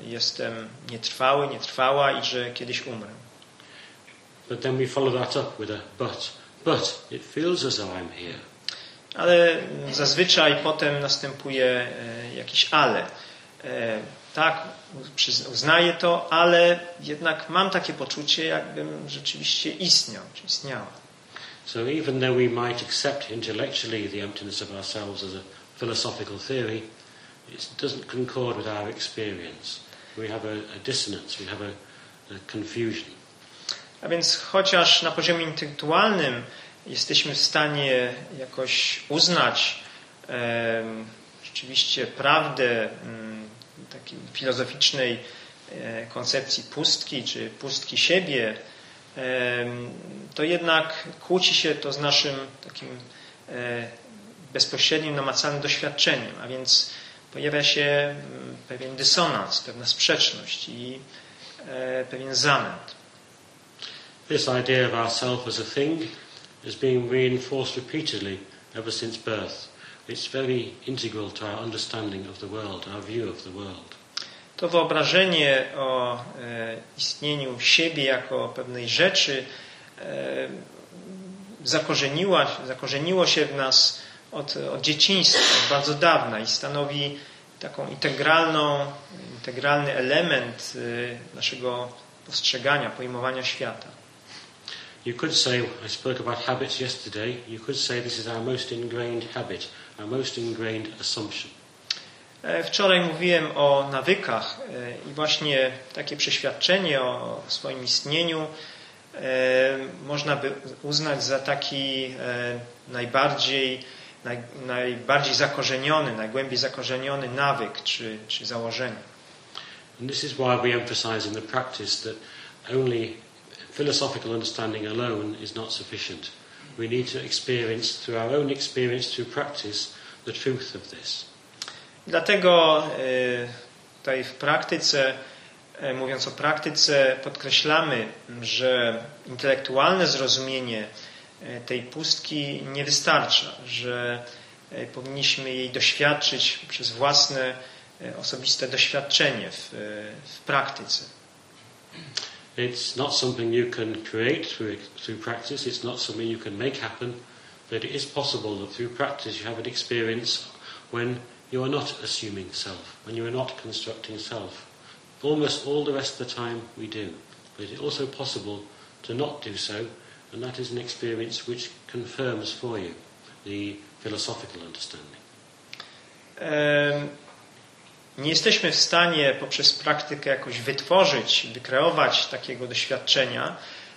jestem nietrwały, nietrwała i że kiedyś umrę. But then we follow that up with a but. But it feels as though I'm here. Ale zazwyczaj potem następuje jakiś ale. Tak, uznaję to, ale jednak mam takie poczucie, jakbym rzeczywiście istniał, czy istniała. So even though we might accept intellectually the emptiness of ourselves as a philosophical theory, it doesn't concord with our experience. We have a, a dissonance, we have a, a confusion. A więc chociaż na poziomie intelektualnym jesteśmy w stanie jakoś uznać e, rzeczywiście prawdę m, takiej filozoficznej e, koncepcji pustki, czy pustki siebie, e, to jednak kłóci się to z naszym takim e, bezpośrednim, namacalnym doświadczeniem, a więc pojawia się m, pewien dysonans, pewna sprzeczność i e, pewien zamęt. This idea of ourself as a thing is being reinforced repeatedly ever since birth. It's very integral to our understanding of the world, our view of the world. To wyobrażenie o e, istnieniu siebie jako pewnej rzeczy e, zakorzeniło, zakorzeniło się w nas od, od dzieciństwa, od bardzo dawna i stanowi taką integralną, integralny element e, naszego postrzegania, pojmowania świata. You could say, I spoke about habits yesterday, you could say this is our most ingrained habit, our most ingrained assumption. Wczoraj mówiłem o nawykach i właśnie takie przeświadczenie o swoim istnieniu można by uznać za taki najbardziej, naj, najbardziej zakorzeniony, najgłębiej zakorzeniony nawyk czy, czy założenie. And this is why we emphasize in the practice that only philosophical understanding alone is not sufficient. We need to experience through our own experience, through practice, the truth of this. Dlatego tutaj w praktyce, mówiąc o praktyce, podkreślamy, że intelektualne zrozumienie tej pustki nie wystarcza, że powinniśmy jej doświadczyć przez własne osobiste doświadczenie w, w praktyce. It's not something you can create through, through practice, it's not something you can make happen, but it is possible that through practice you have an experience when you are not assuming self, when you are not constructing self. Almost all the rest of the time we do, but it's also possible to not do so, and that is an experience which confirms for you the philosophical understanding. Um. Nie jesteśmy w stanie poprzez praktykę jakoś wytworzyć, wykreować takiego doświadczenia,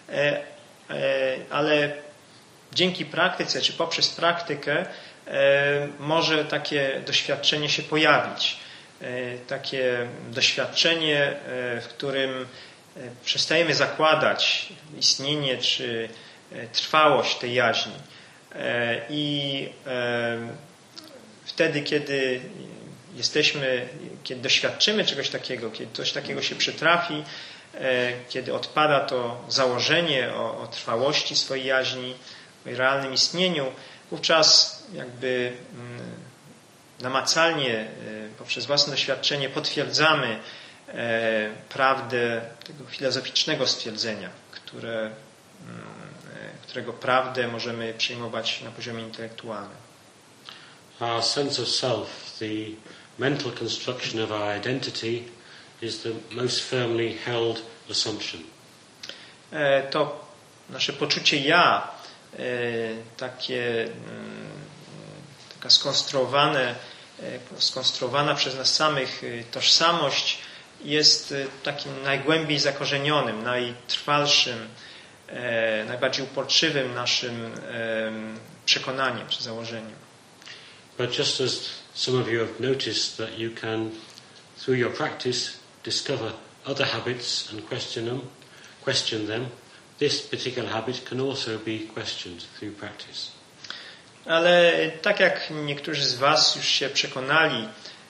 ale dzięki praktyce, czy poprzez praktykę może takie doświadczenie się pojawić. Takie doświadczenie, w którym przestajemy zakładać istnienie, czy trwałość tej jaźni. I wtedy, kiedy jesteśmy, kiedy doświadczymy czegoś takiego, kiedy coś takiego się przytrafi, kiedy odpada to założenie o, o trwałości swojej jaźni, o jej realnym istnieniu, wówczas jakby namacalnie poprzez własne doświadczenie potwierdzamy prawdę tego filozoficznego stwierdzenia, które, którego prawdę możemy przyjmować na poziomie intelektualnym. Our sense of self, the mental construction of our identity, is the most firmly held assumption. To nasze poczucie ja, takie, taka skonstruowane, skonstruowana przez nas samych tożsamość jest takim najgłębiej zakorzenionym, najtrwalszym, najbardziej uporczywym naszym przekonaniem czy założeniem. But just as some of you have noticed that you can, through your practice, discover other habits and question them, question them, this particular habit can also be questioned through practice. Ale tak jak niektórzy z was już się przekonali,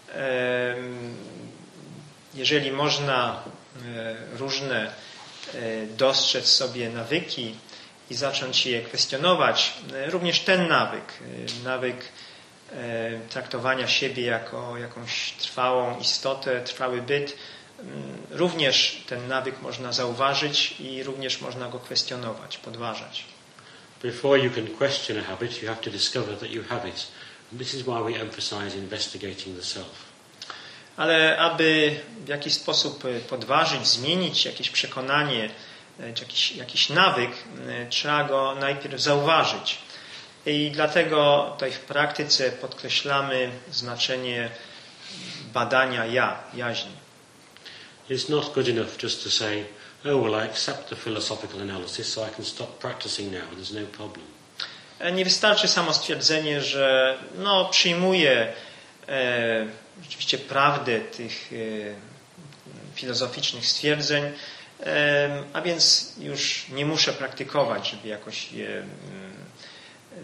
jeżeli można różne dostrzec sobie nawyki i zacząć je kwestionować, również ten nawyk, nawyk traktowania siebie jako jakąś trwałą istotę, trwały byt, również ten nawyk można zauważyć i również można go kwestionować, podważać. Before you can question a habit, you have to discover that you have it. And this is why we emphasize investigating the self. Ale aby w jakiś sposób podważyć, zmienić jakieś przekonanie, czy jakiś, jakiś nawyk, trzeba go najpierw zauważyć. I dlatego tutaj w praktyce podkreślamy znaczenie badania ja, jaźni. It's not good enough just to say, oh, well, I accept the philosophical analysis, so I can stop practicing now. There's no problem. Nie wystarczy samo stwierdzenie, że no, przyjmuję e, rzeczywiście prawdę tych e, filozoficznych stwierdzeń, e, a więc już nie muszę praktykować, żeby jakoś je, e, e,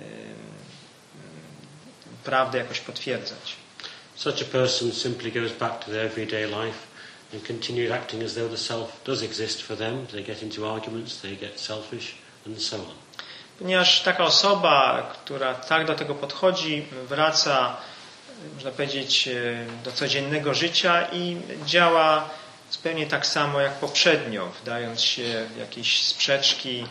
prawdę jakoś potwierdzać. Such a person simply goes back to their everyday life and continues acting as though the self does exist for them. They get into arguments, they get selfish, and so on. Ponieważ taka osoba, która tak do tego podchodzi, wraca, można powiedzieć, do codziennego życia i działa zupełnie tak samo jak poprzednio, wdając się w jakieś sprzeczki,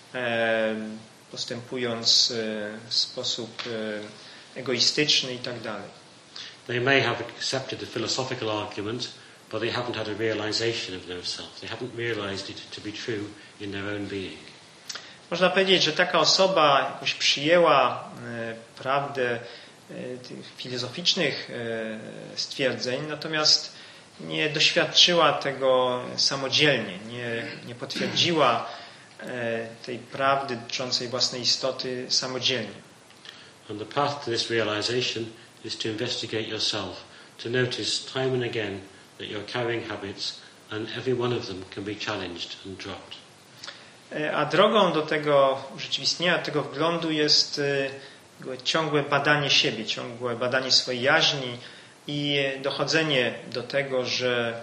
postępując w sposób egoistyczny i tak dalej. They may have accepted a philosophical argument, but they haven't had a realization of their self. They haven't realized it to be true in their own being. Można powiedzieć, że taka osoba jakoś przyjęła e, prawdę e, tych filozoficznych e, stwierdzeń, natomiast nie doświadczyła tego samodzielnie, nie, nie potwierdziła e, tej prawdy dotyczącej własnej istoty samodzielnie. And the path to this realization is to investigate yourself, to notice time and again that you're carrying habits and every one of them can be challenged and dropped. A drogą do tego urzeczywistnienia, tego wglądu jest ciągłe badanie siebie, ciągłe badanie swojej jaźni i dochodzenie do tego, że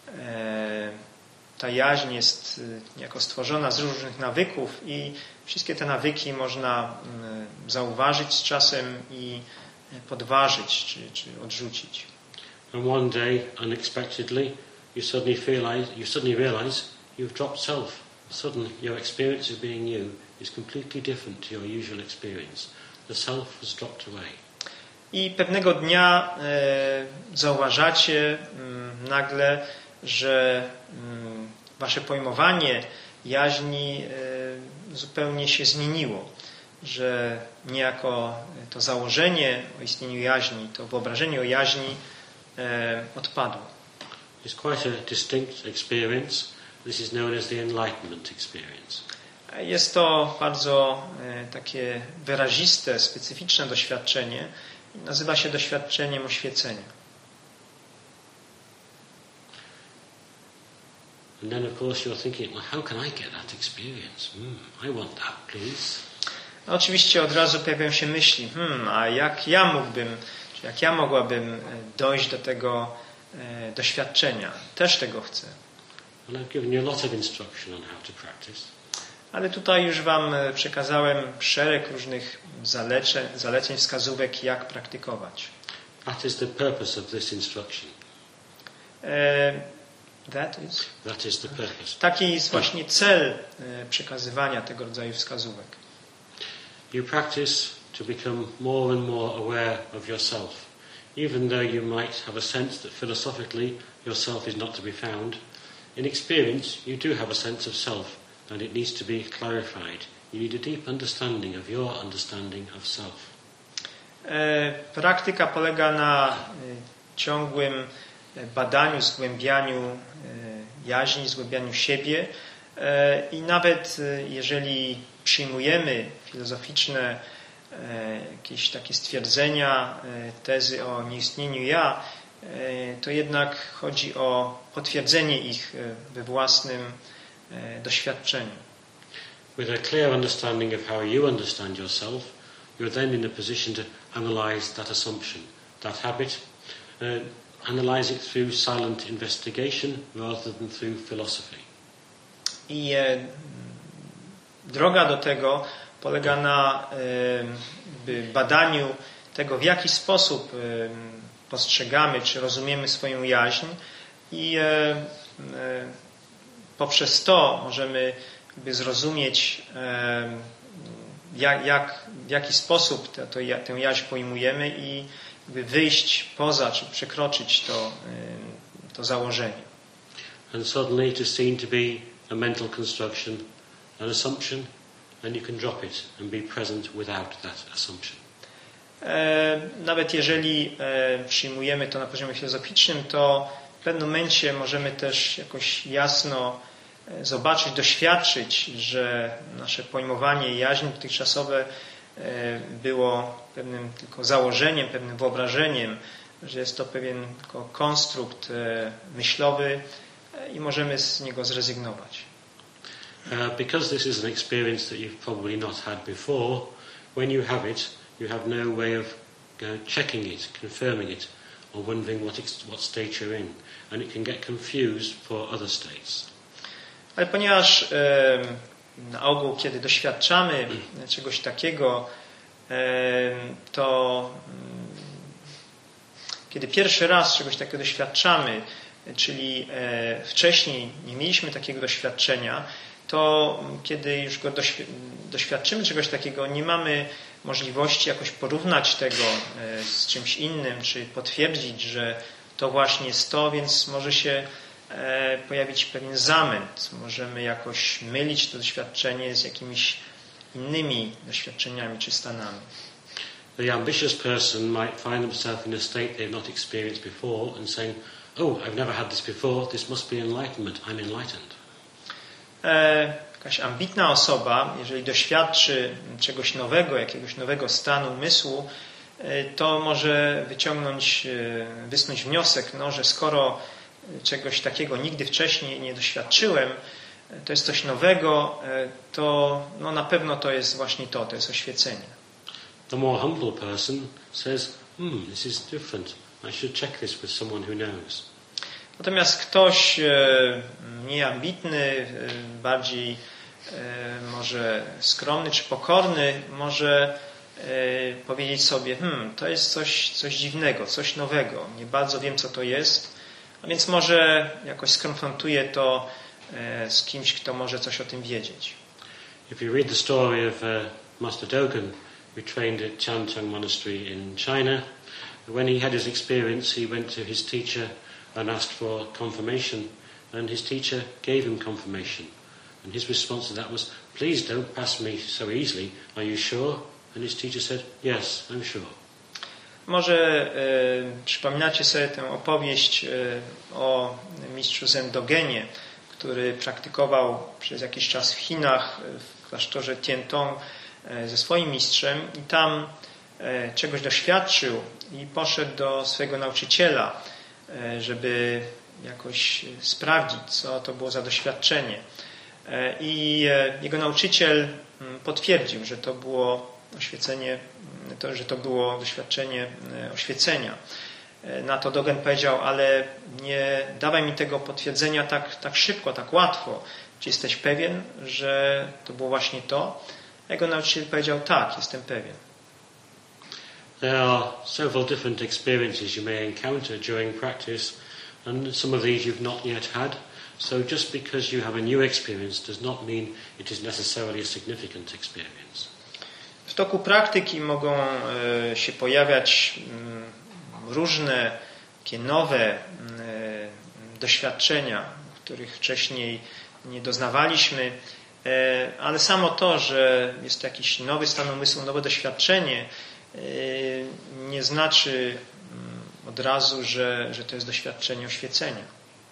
ta jaźń jest niejako stworzona z różnych nawyków i wszystkie te nawyki można zauważyć z czasem i podważyć czy, czy odrzucić. And one day, unexpectedly, you suddenly realize, you suddenly realize you've dropped self. Suddenly, your experience of being you is completely different to your usual experience. The self has dropped away. I pewnego dnia e, zauważacie m, nagle, że m, wasze pojmowanie jaźni e, zupełnie się zmieniło. Że niejako to założenie o istnieniu jaźni, to wyobrażenie o jaźni e, odpadło. It's quite a distinct experience. This is known as the enlightenment experience. Jest to bardzo e, takie wyraziste, specyficzne doświadczenie. Nazywa się doświadczeniem oświecenia. And then of course you're thinking, well, how can I get that experience? Mm, I want that, please. No, oczywiście od razu pojawiają się myśli, hmm, a jak ja mógłbym, czy jak ja mogłabym dojść do tego e, doświadczenia? Też tego chcę. And I've given you a lot of instruction on how to practice. Ale tutaj już wam przekazałem szereg różnych zaleceń, zaleceń, wskazówek, jak praktykować. That is the purpose of this instruction. E, that is? That is the purpose. Taki jest właśnie cel e, przekazywania tego rodzaju wskazówek. You practice to become more and more aware of yourself. Even though you might have a sense that philosophically yourself is not to be found, in experience you do have a sense of self and it needs to be clarified. You need a deep understanding of your understanding of self. E, praktyka polega na e, ciągłym badaniu, zgłębianiu e, jaźni, zgłębianiu siebie e, i nawet e, jeżeli przyjmujemy filozoficzne e, jakieś takie stwierdzenia, e, tezy o nieistnieniu ja, e, to jednak chodzi o potwierdzenie ich e, we własnym e, doświadczeniu. With a clear understanding of how you understand yourself, you're then in a position to analyze that assumption, that habit, uh, analyze it through silent investigation rather than through philosophy. I e, droga do tego polega na e, badaniu tego, w jaki sposób e, postrzegamy czy rozumiemy swoją jaźń I e, e, poprzez to możemy jakby zrozumieć, e, jak, jak, w jaki sposób to, to, tę jaźń pojmujemy i jakby wyjść poza, czy przekroczyć to, e, to założenie. And suddenly it is seen to be a mental construction, an assumption, and you can drop it and be present without that assumption. E, nawet jeżeli e, przyjmujemy to na poziomie filozoficznym, to w pewnym momencie możemy też jakoś jasno e, zobaczyć, doświadczyć, że nasze pojmowanie jaźni dotychczasowe e, było pewnym tylko założeniem, pewnym wyobrażeniem, że jest to pewien tylko konstrukt e, myślowy e, i możemy z niego zrezygnować. Uh, because this is an experience that you've probably not had before, when you have it, you have no way of uh, checking it, confirming it, or wondering what, ex- what state you're in. And it can get confused for other states. Ale ponieważ e, na ogół, kiedy doświadczamy czegoś takiego, e, to mm, kiedy pierwszy raz czegoś takiego doświadczamy, czyli e, wcześniej nie mieliśmy takiego doświadczenia, to kiedy już go doświ- doświadczymy czegoś takiego, nie mamy możliwości jakoś porównać tego e, z czymś innym, czy potwierdzić, że to właśnie jest to, więc może się e, pojawić pewien zamęt. Możemy jakoś mylić to doświadczenie z jakimiś innymi doświadczeniami czy stanami. The ambitious person might find themselves in a state they've not experienced before and saying, oh, I've never had this before, this must be enlightenment, I'm enlightened. E, jakaś ambitna osoba, jeżeli doświadczy czegoś nowego, jakiegoś nowego stanu umysłu, e, to może wyciągnąć, e, wysnuć wniosek, no, że skoro czegoś takiego nigdy wcześniej nie doświadczyłem, e, to jest coś nowego, e, to no, na pewno to jest właśnie to, to jest oświecenie. The more humble person says, hmm, this is different. I should check this with someone who knows. Natomiast ktoś e, mniej ambitny, e, bardziej e, może skromny czy pokorny, może e, powiedzieć sobie, hmm, to jest coś, coś dziwnego, coś nowego, nie bardzo wiem, co to jest, a więc może jakoś skonfrontuje to e, z kimś, kto może coś o tym wiedzieć. If you read the story of uh, Master Dogen, who trained at Chantung Monastery in China, when he had his experience, he went to his teacher and asked for confirmation, and his teacher gave him confirmation. And his response to that was, please don't pass me so easily, are you sure? And his teacher said, yes, I'm sure. Może e, przypominacie sobie tę opowieść e, o mistrzu Zen Dogenie, który praktykował przez jakiś czas w Chinach, w klasztorze Tiantong e, ze swoim mistrzem i tam e, czegoś doświadczył i poszedł do swojego nauczyciela, żeby jakoś sprawdzić, co to było za doświadczenie. I jego nauczyciel potwierdził, że to było oświecenie, to, że to było doświadczenie oświecenia. Na to Dogen powiedział, ale nie dawaj mi tego potwierdzenia tak, tak szybko, tak łatwo. Czy jesteś pewien, że to było właśnie to? Jego nauczyciel powiedział, tak, jestem pewien. There are several different experiences you may encounter during practice, and some of these you've not yet had. So just because you have a new experience does not mean it is necessarily a significant experience. W toku praktyki mogą e, się pojawiać m, różne takie nowe e, doświadczenia, których wcześniej nie doznawaliśmy, e, ale samo to, że jest to jakiś nowy stan umysłu, nowe doświadczenie, nie znaczy od razu, że, że to jest doświadczenie oświecenia.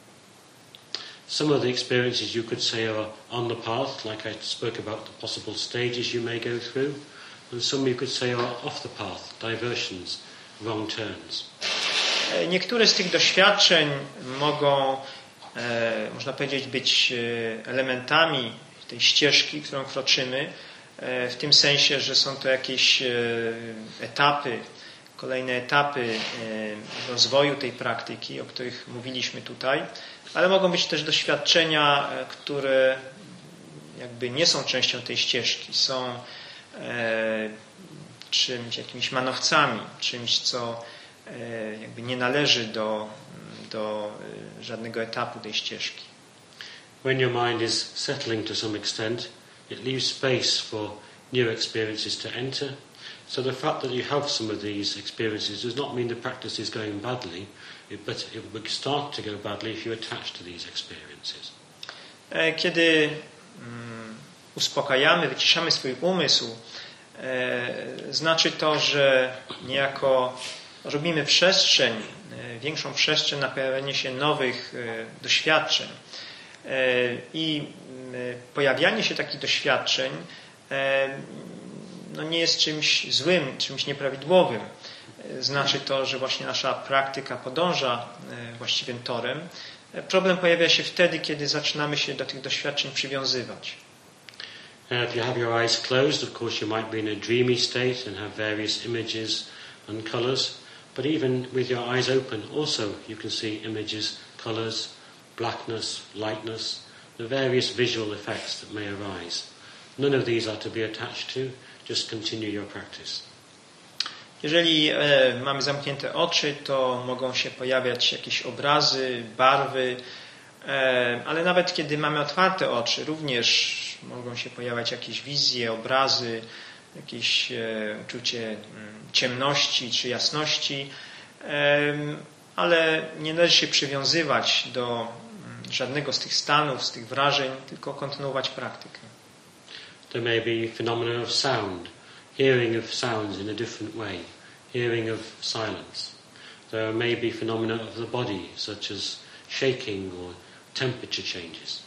Some of the experiences you could say are on the path, like I spoke about the possible stages you may go through, and some you could say are off the path, diversions, wrong turns. Niektóre z tych doświadczeń mogą, e, można powiedzieć, być elementami tej ścieżki, którą kroczymy, w tym sensie, że są to jakieś etapy, kolejne etapy rozwoju tej praktyki, o których mówiliśmy tutaj, ale mogą być też doświadczenia, które jakby nie są częścią tej ścieżki, są czymś, jakimiś manowcami, czymś, co jakby nie należy do, do y, żadnego etapu tej ścieżki. When your mind is settling to some extent, it leaves space for new experiences to enter. So the fact that you have some of these experiences does not mean the practice is going badly, but it would start to go badly if you attach to these experiences. Kiedy mm, uspokajamy, wyciszamy swój umysł, e, znaczy to, że niejako robimy przestrzeń, e, większą przestrzeń na pojawienie się nowych e, doświadczeń. E, I e, pojawianie się takich doświadczeń e, no nie jest czymś złym, czymś nieprawidłowym. E, znaczy to, że właśnie nasza praktyka podąża e, właściwym torem. Problem pojawia się wtedy, kiedy zaczynamy się do tych doświadczeń przywiązywać. Uh, if you have your eyes closed, of course you might be in a dreamy state and have various images and colours. But even with your eyes open, also you can see images, colours, blackness, lightness, the various visual effects that may arise. None of these are to be attached to. Just continue your practice. Jeżeli e, mamy zamknięte oczy, to mogą się pojawiać jakieś obrazy, barwy, e, ale nawet kiedy mamy otwarte oczy, również mogą się pojawiać jakieś wizje, obrazy, jakieś e, uczucie m, ciemności czy jasności, e, ale nie należy się przywiązywać do m, żadnego z tych stanów, z tych wrażeń, tylko kontynuować praktykę. There may be phenomena of sound, hearing of sounds in a different way, hearing of silence. There may be phenomena of the body, such as shaking or temperature changes.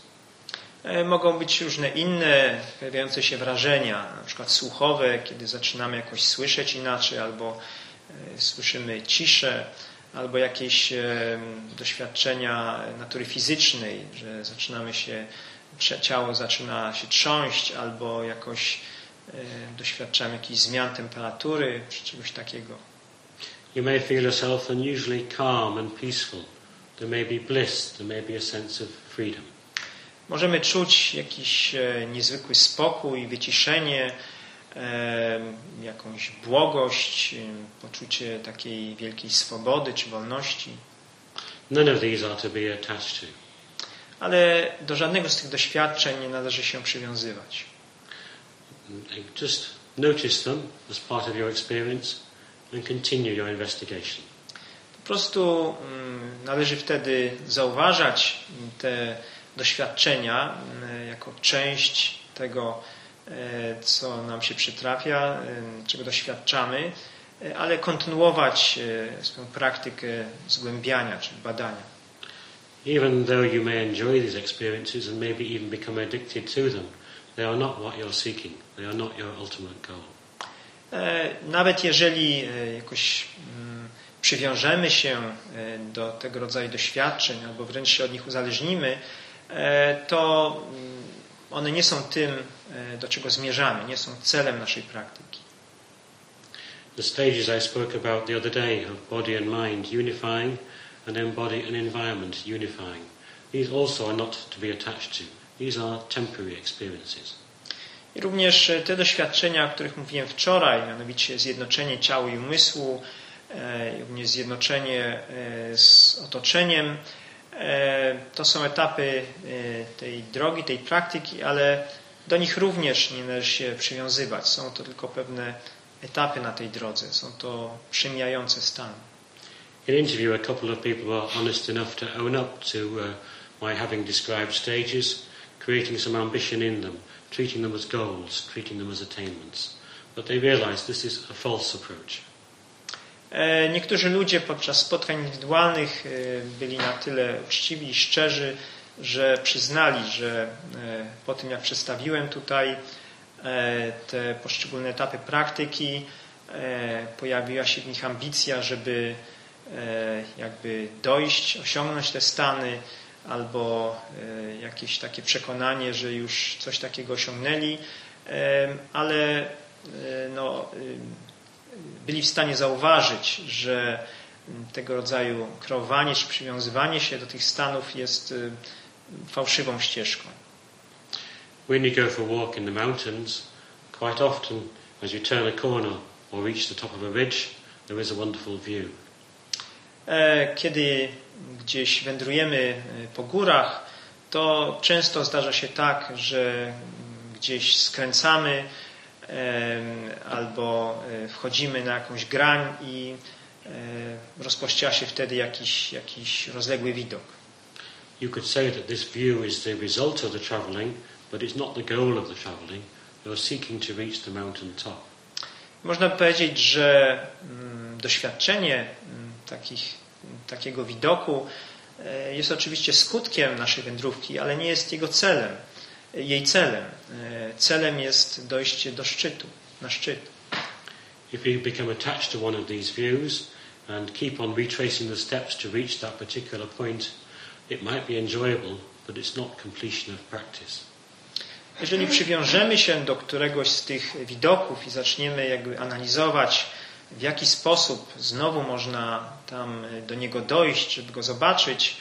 Mogą być różne inne pojawiające się wrażenia, na przykład słuchowe, kiedy zaczynamy jakoś słyszeć inaczej, albo e, słyszymy ciszę, albo jakieś e, doświadczenia natury fizycznej, że zaczynamy się, ciało zaczyna się trząść, albo jakoś e, doświadczamy jakichś zmian temperatury, czy czegoś takiego. You may feel yourself unusually calm and peaceful. There may be bliss, there may be a sense of freedom. Możemy czuć jakiś e, niezwykły spokój, wyciszenie, e, jakąś błogość, e, poczucie takiej wielkiej swobody czy wolności. None of these are to be attached to. Ale do żadnego z tych doświadczeń nie należy się przywiązywać. Just notice them as part of your experience and continue your investigation. Po prostu mm, należy wtedy zauważać te doświadczenia jako część tego, co nam się przytrafia, czego doświadczamy, ale kontynuować swoją praktykę zgłębiania czy badania. Even though you may enjoy these experiences and maybe even become addicted to them, they are not what you're seeking. They are not your ultimate goal. Nawet jeżeli jakoś przywiążemy się do tego rodzaju doświadczeń albo wręcz się od nich uzależnimy, to one nie są tym, do czego zmierzamy, nie są celem naszej praktyki. The stages I spoke about the other day of body and mind unifying and then body and environment unifying. These also are not to be attached to. These are temporary experiences. I również te doświadczenia, o których mówiłem wczoraj, mianowicie zjednoczenie ciała i umysłu, również zjednoczenie z otoczeniem, to są etapy tej drogi, tej praktyki, ale do nich również nie należy się przywiązywać. Są to tylko pewne etapy na tej drodze. Są to przemijające stany. In interview, a couple of people were honest enough to own up to uh, my having described stages, creating some ambition in them, treating them as goals, treating them as attainments. But they realized this is a false approach. Niektórzy ludzie podczas spotkań indywidualnych byli na tyle uczciwi i szczerzy, że przyznali, że po tym jak przedstawiłem tutaj te poszczególne etapy praktyki, pojawiła się w nich ambicja, żeby jakby dojść, osiągnąć te stany, albo jakieś takie przekonanie, że już coś takiego osiągnęli, ale no, byli w stanie zauważyć, że tego rodzaju kreowanie czy przywiązywanie się do tych stanów jest fałszywą ścieżką. When you go for a walk in the mountains, quite often as you turn a corner or reach the top of a ridge, there is a wonderful view. Kiedy gdzieś wędrujemy po górach, to często zdarza się tak, że gdzieś skręcamy albo wchodzimy na jakąś grań i rozpościera się wtedy jakiś, jakiś rozległy widok. You could say that this view is the result of the travelling, but it's not the goal of the travelling. You're seeking to reach the mountain top. Można powiedzieć, że mm, doświadczenie mm, takich, takiego widoku e, jest oczywiście skutkiem naszej wędrówki, ale nie jest jego celem, jej celem. E, celem jest dojście do szczytu, na szczyt. If you become attached to one of these views and keep on retracing the steps to reach that particular point, it might be enjoyable, but it's not completion of practice. Jeżeli przywiążemy się do któregoś z tych widoków i zaczniemy jakby analizować, w jaki sposób znowu można tam do niego dojść, żeby go zobaczyć,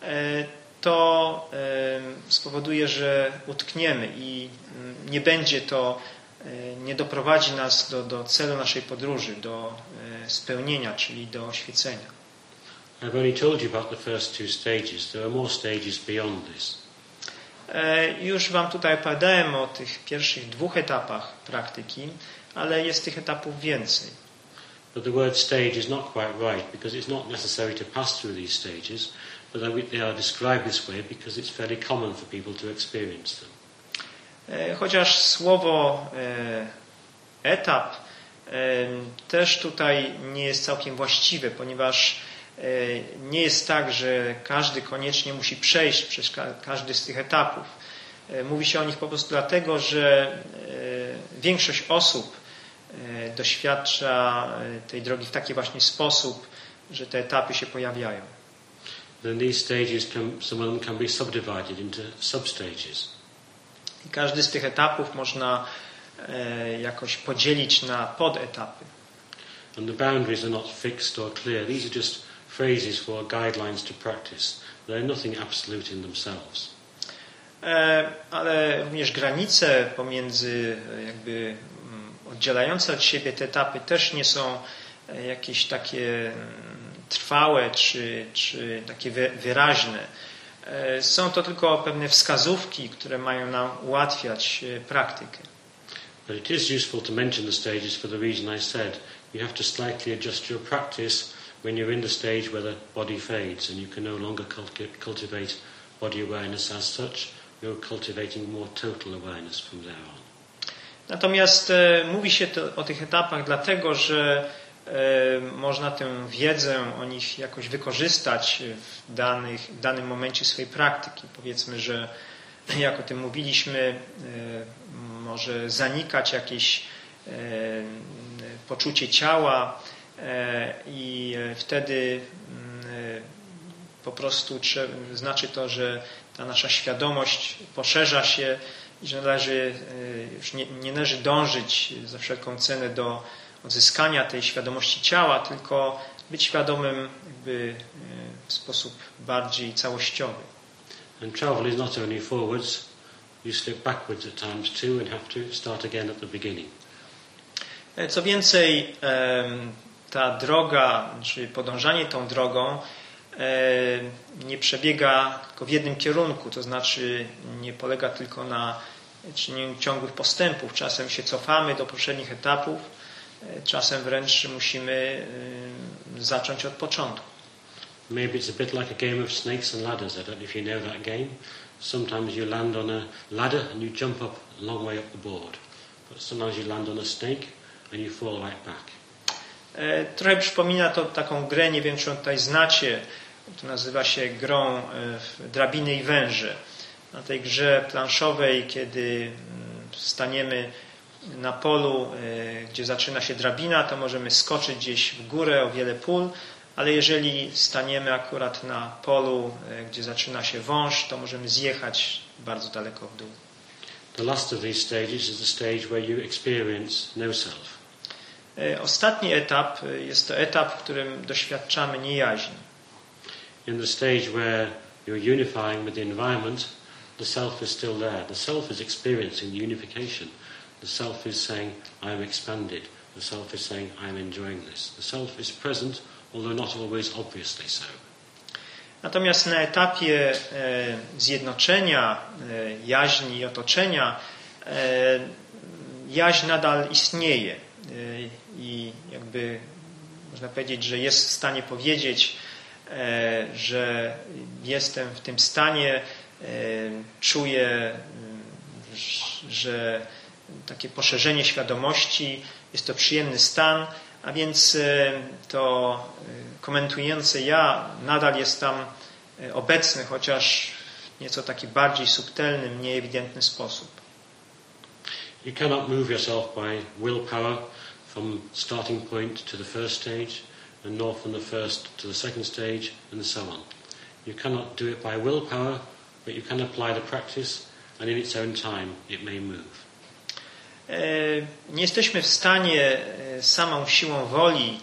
to spowoduje, że utkniemy i nie będzie to, nie doprowadzi nas do, do celu naszej podróży, do spełnienia, czyli do oświecenia. I've only told you about the first two stages. There are more stages beyond this. Już wam tutaj opowiadałem o tych pierwszych dwóch etapach praktyki, ale jest tych etapów więcej. But the word stage is not quite right because it's not necessary to pass through these stages, but they are described this way because it's fairly common for people to experience them. Chociaż słowo etap też tutaj nie jest całkiem właściwe, ponieważ nie jest tak, że każdy koniecznie musi przejść przez każdy z tych etapów. Mówi się o nich po prostu dlatego, że większość osób doświadcza tej drogi w taki właśnie sposób, że te etapy się pojawiają. Then these stages can, some of them can be subdivided into substages. I każdy z tych etapów można jakoś podzielić na podetapy. And the boundaries are not fixed or clear. These are just phrases for guidelines to practice. They're nothing absolute in themselves. Ale również granice pomiędzy jakby oddzielające od siebie te etapy też nie są jakieś takie trwałe czy, czy takie wyraźne. Są to tylko pewne wskazówki, które mają nam ułatwiać praktykę. But it is useful to mention the stages for the reason I said. You have to slightly adjust your practice when you're in the stage where the body fades and you can no longer cultivate body awareness as such. You're cultivating more total awareness from there on. Natomiast e, mówi się to, o tych etapach dlatego, że e, można tę wiedzę o nich jakoś wykorzystać w, danych, w danym momencie swojej praktyki. Powiedzmy, że jak o tym mówiliśmy, e, może zanikać jakieś e, poczucie ciała e, i wtedy e, po prostu trzeba, znaczy to, że ta nasza świadomość poszerza się i że należy, już nie, nie należy dążyć za wszelką cenę do odzyskania tej świadomości ciała, tylko być świadomym jakby w sposób bardziej całościowy. And travel is not only forwards, you slip backwards at times too and have to start again at the beginning. Co więcej, ta droga, czy podążanie tą drogą nie przebiega tylko w jednym kierunku, to znaczy nie polega tylko na czynieniu ciągłych postępów. Czasem się cofamy do poprzednich etapów, czasem wręcz musimy zacząć od początku. Maybe it's a bit like a game of snakes and ladders. I don't know if you know that game. Sometimes you land on a ladder and you jump up a long way up the board. But sometimes you land on a snake and you fall right back. Trochę przypomina to taką grę, nie wiem czy ją tutaj znacie, to nazywa się grą drabiny i węże. Na tej grze planszowej, kiedy staniemy na polu, gdzie zaczyna się drabina, to możemy skoczyć gdzieś w górę o wiele pól, ale jeżeli staniemy akurat na polu, gdzie zaczyna się wąż, to możemy zjechać bardzo daleko w dół. The last of these stages is the stage where you experience no self. Ostatni etap jest to etap, w którym doświadczamy niejaźni. In the stage where you're unifying with the environment, the self is still there. The self is experiencing the unification. The self is saying, I am expanded. The self is saying, I am enjoying this. The self is present, although not always obviously so. Natomiast na etapie zjednoczenia, jaźni i otoczenia jaźń nadal istnieje i jakby można powiedzieć, że jest w stanie powiedzieć, że jestem w tym stanie, czuję, że takie poszerzenie świadomości jest to przyjemny stan, a więc to komentujące ja nadal jest tam obecny, chociaż w nieco taki bardziej subtelny, mniej ewidentny sposób. You cannot move yourself by willpower from starting point to the first stage, and nor from the first to the second stage, and so on. You cannot do it by willpower, but you can apply the practice, and in its own time it may move. Nie jesteśmy w stanie samą siłą woli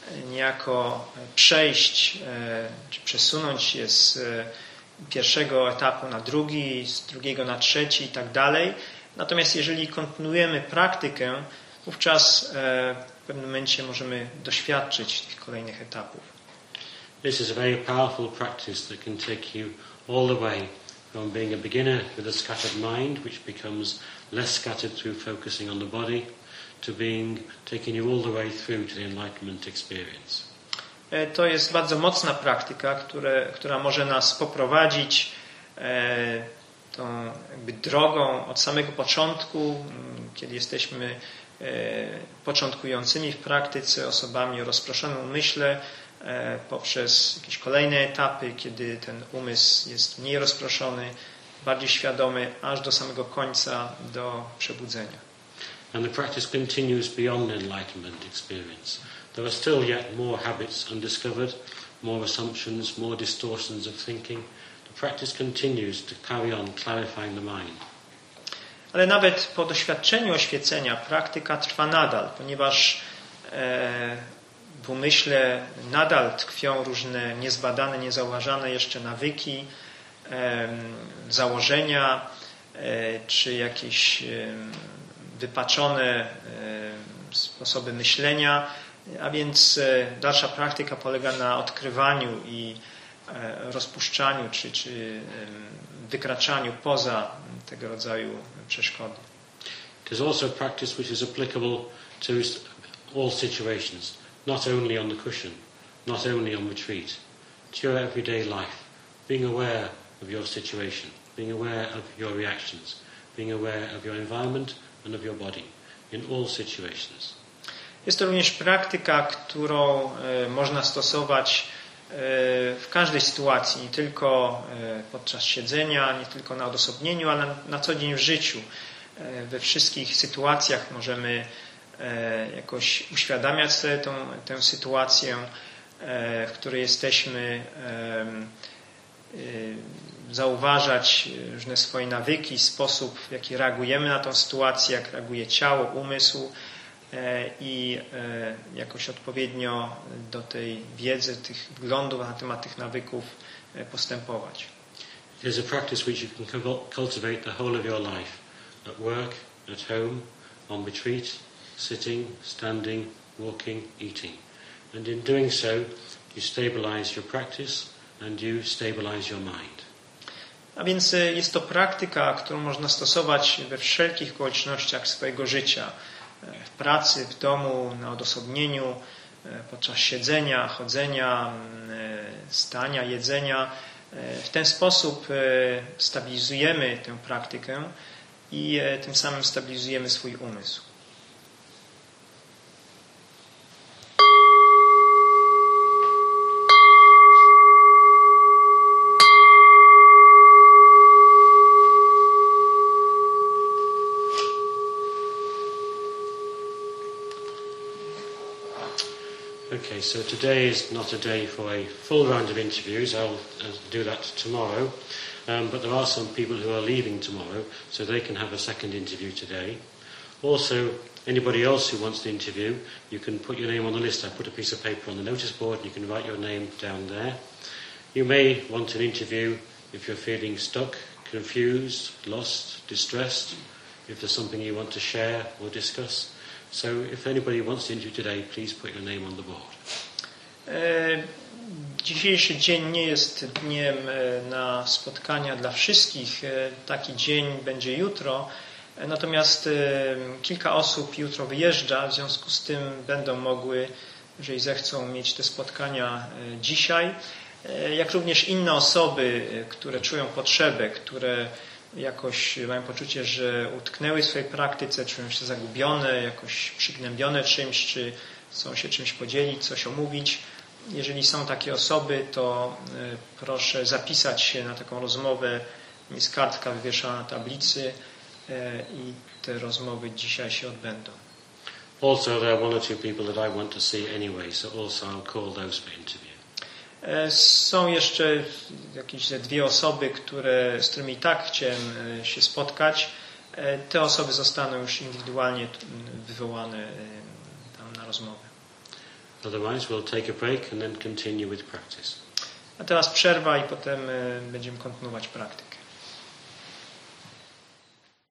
niejako przejść czy przesunąć się z pierwszego etapu na drugi, z drugiego na trzeci i tak dalej. Natomiast jeżeli kontynuujemy praktykę, wówczas w pewnym momencie możemy doświadczyć tych kolejnych etapów. This is a very powerful practice that can take you all the way from being a beginner with a scattered mind, which becomes less scattered through focusing on the body, to being taking you all the way through to the enlightenment experience. To jest bardzo mocna praktyka, które, która może nas poprowadzić e, tą jakby drogą od samego początku, kiedy jesteśmy e, początkującymi w praktyce, osobami o rozproszonym umyśle, e, poprzez jakieś kolejne etapy, kiedy ten umysł jest mniej rozproszony, bardziej świadomy, aż do samego końca, do przebudzenia. And the practice continues beyond enlightenment experience. There are still yet more habits undiscovered, more assumptions, more distortions of thinking. The practice continues to carry on clarifying the mind. Ale nawet po doświadczeniu oświecenia praktyka trwa nadal, ponieważ e, w umyśle nadal tkwią różne niezbadane, niezauważane jeszcze nawyki, e, założenia, e, czy jakieś e, wypaczone sposoby myślenia, a więc dalsza praktyka polega na odkrywaniu i rozpuszczaniu czy, czy wykraczaniu poza tego rodzaju przeszkody. It is also a practice which is applicable to all situations, not only on the cushion, not only on retreat, to your everyday life, being aware of your situation, being aware of your reactions, being aware of your environment and of your body in all situations. Jest to również praktyka, którą e, można stosować e, w każdej sytuacji, nie tylko e, podczas siedzenia, nie tylko na odosobnieniu, ale na, na co dzień w życiu. E, we wszystkich sytuacjach możemy e, jakoś uświadamiać sobie tą, tę sytuację, e, w której jesteśmy, e, e, zauważać różne swoje nawyki, sposób, w jaki reagujemy na tę sytuację, jak reaguje ciało, umysł i jakoś odpowiednio do tej wiedzy, tych wglądów na temat tych nawyków postępować. It is a practice which you can cultivate the whole of your life, at work, at home, on retreat, sitting, standing, walking, eating. And in doing so, you stabilize your practice and you stabilize your mind. A więc jest to praktyka, którą można stosować we wszelkich okolicznościach swojego życia. W pracy, w domu, na odosobnieniu, podczas siedzenia, chodzenia, stania, jedzenia. W ten sposób stabilizujemy tę praktykę i tym samym stabilizujemy swój umysł. Okay, so today is not a day for a full round of interviews. I'll uh, do that tomorrow. Um, but there are some people who are leaving tomorrow, so they can have a second interview today. Also, anybody else who wants to interview, you can put your name on the list. I put a piece of paper on the notice board and you can write your name down there. You may want an interview if you're feeling stuck, confused, lost, distressed, if there's something you want to share or discuss. So if anybody wants to interview today, please put your name on the board. Dzisiejszy dzień nie jest dniem na spotkania dla wszystkich. Taki dzień będzie jutro. Natomiast kilka osób jutro wyjeżdża, w związku z tym będą mogły, jeżeli zechcą, mieć te spotkania dzisiaj. Jak również inne osoby, które czują potrzebę, które jakoś mają poczucie, że utknęły w swojej praktyce, czują się zagubione, jakoś przygnębione czymś, czy chcą się czymś podzielić, coś omówić. Jeżeli są takie osoby, to proszę zapisać się na taką rozmowę. Jest kartka wywieszona na tablicy i te rozmowy dzisiaj się odbędą. Also, there are one or two people that I want to see anyway, so also I'll call those for interview. Są jeszcze jakieś dwie osoby, które, z którymi i tak chciałem się spotkać. Te osoby zostaną już indywidualnie wywołane tam na rozmowę. Otherwise, we'll take a break and then continue with practice. A teraz przerwa i potem będziemy kontynuować praktykę.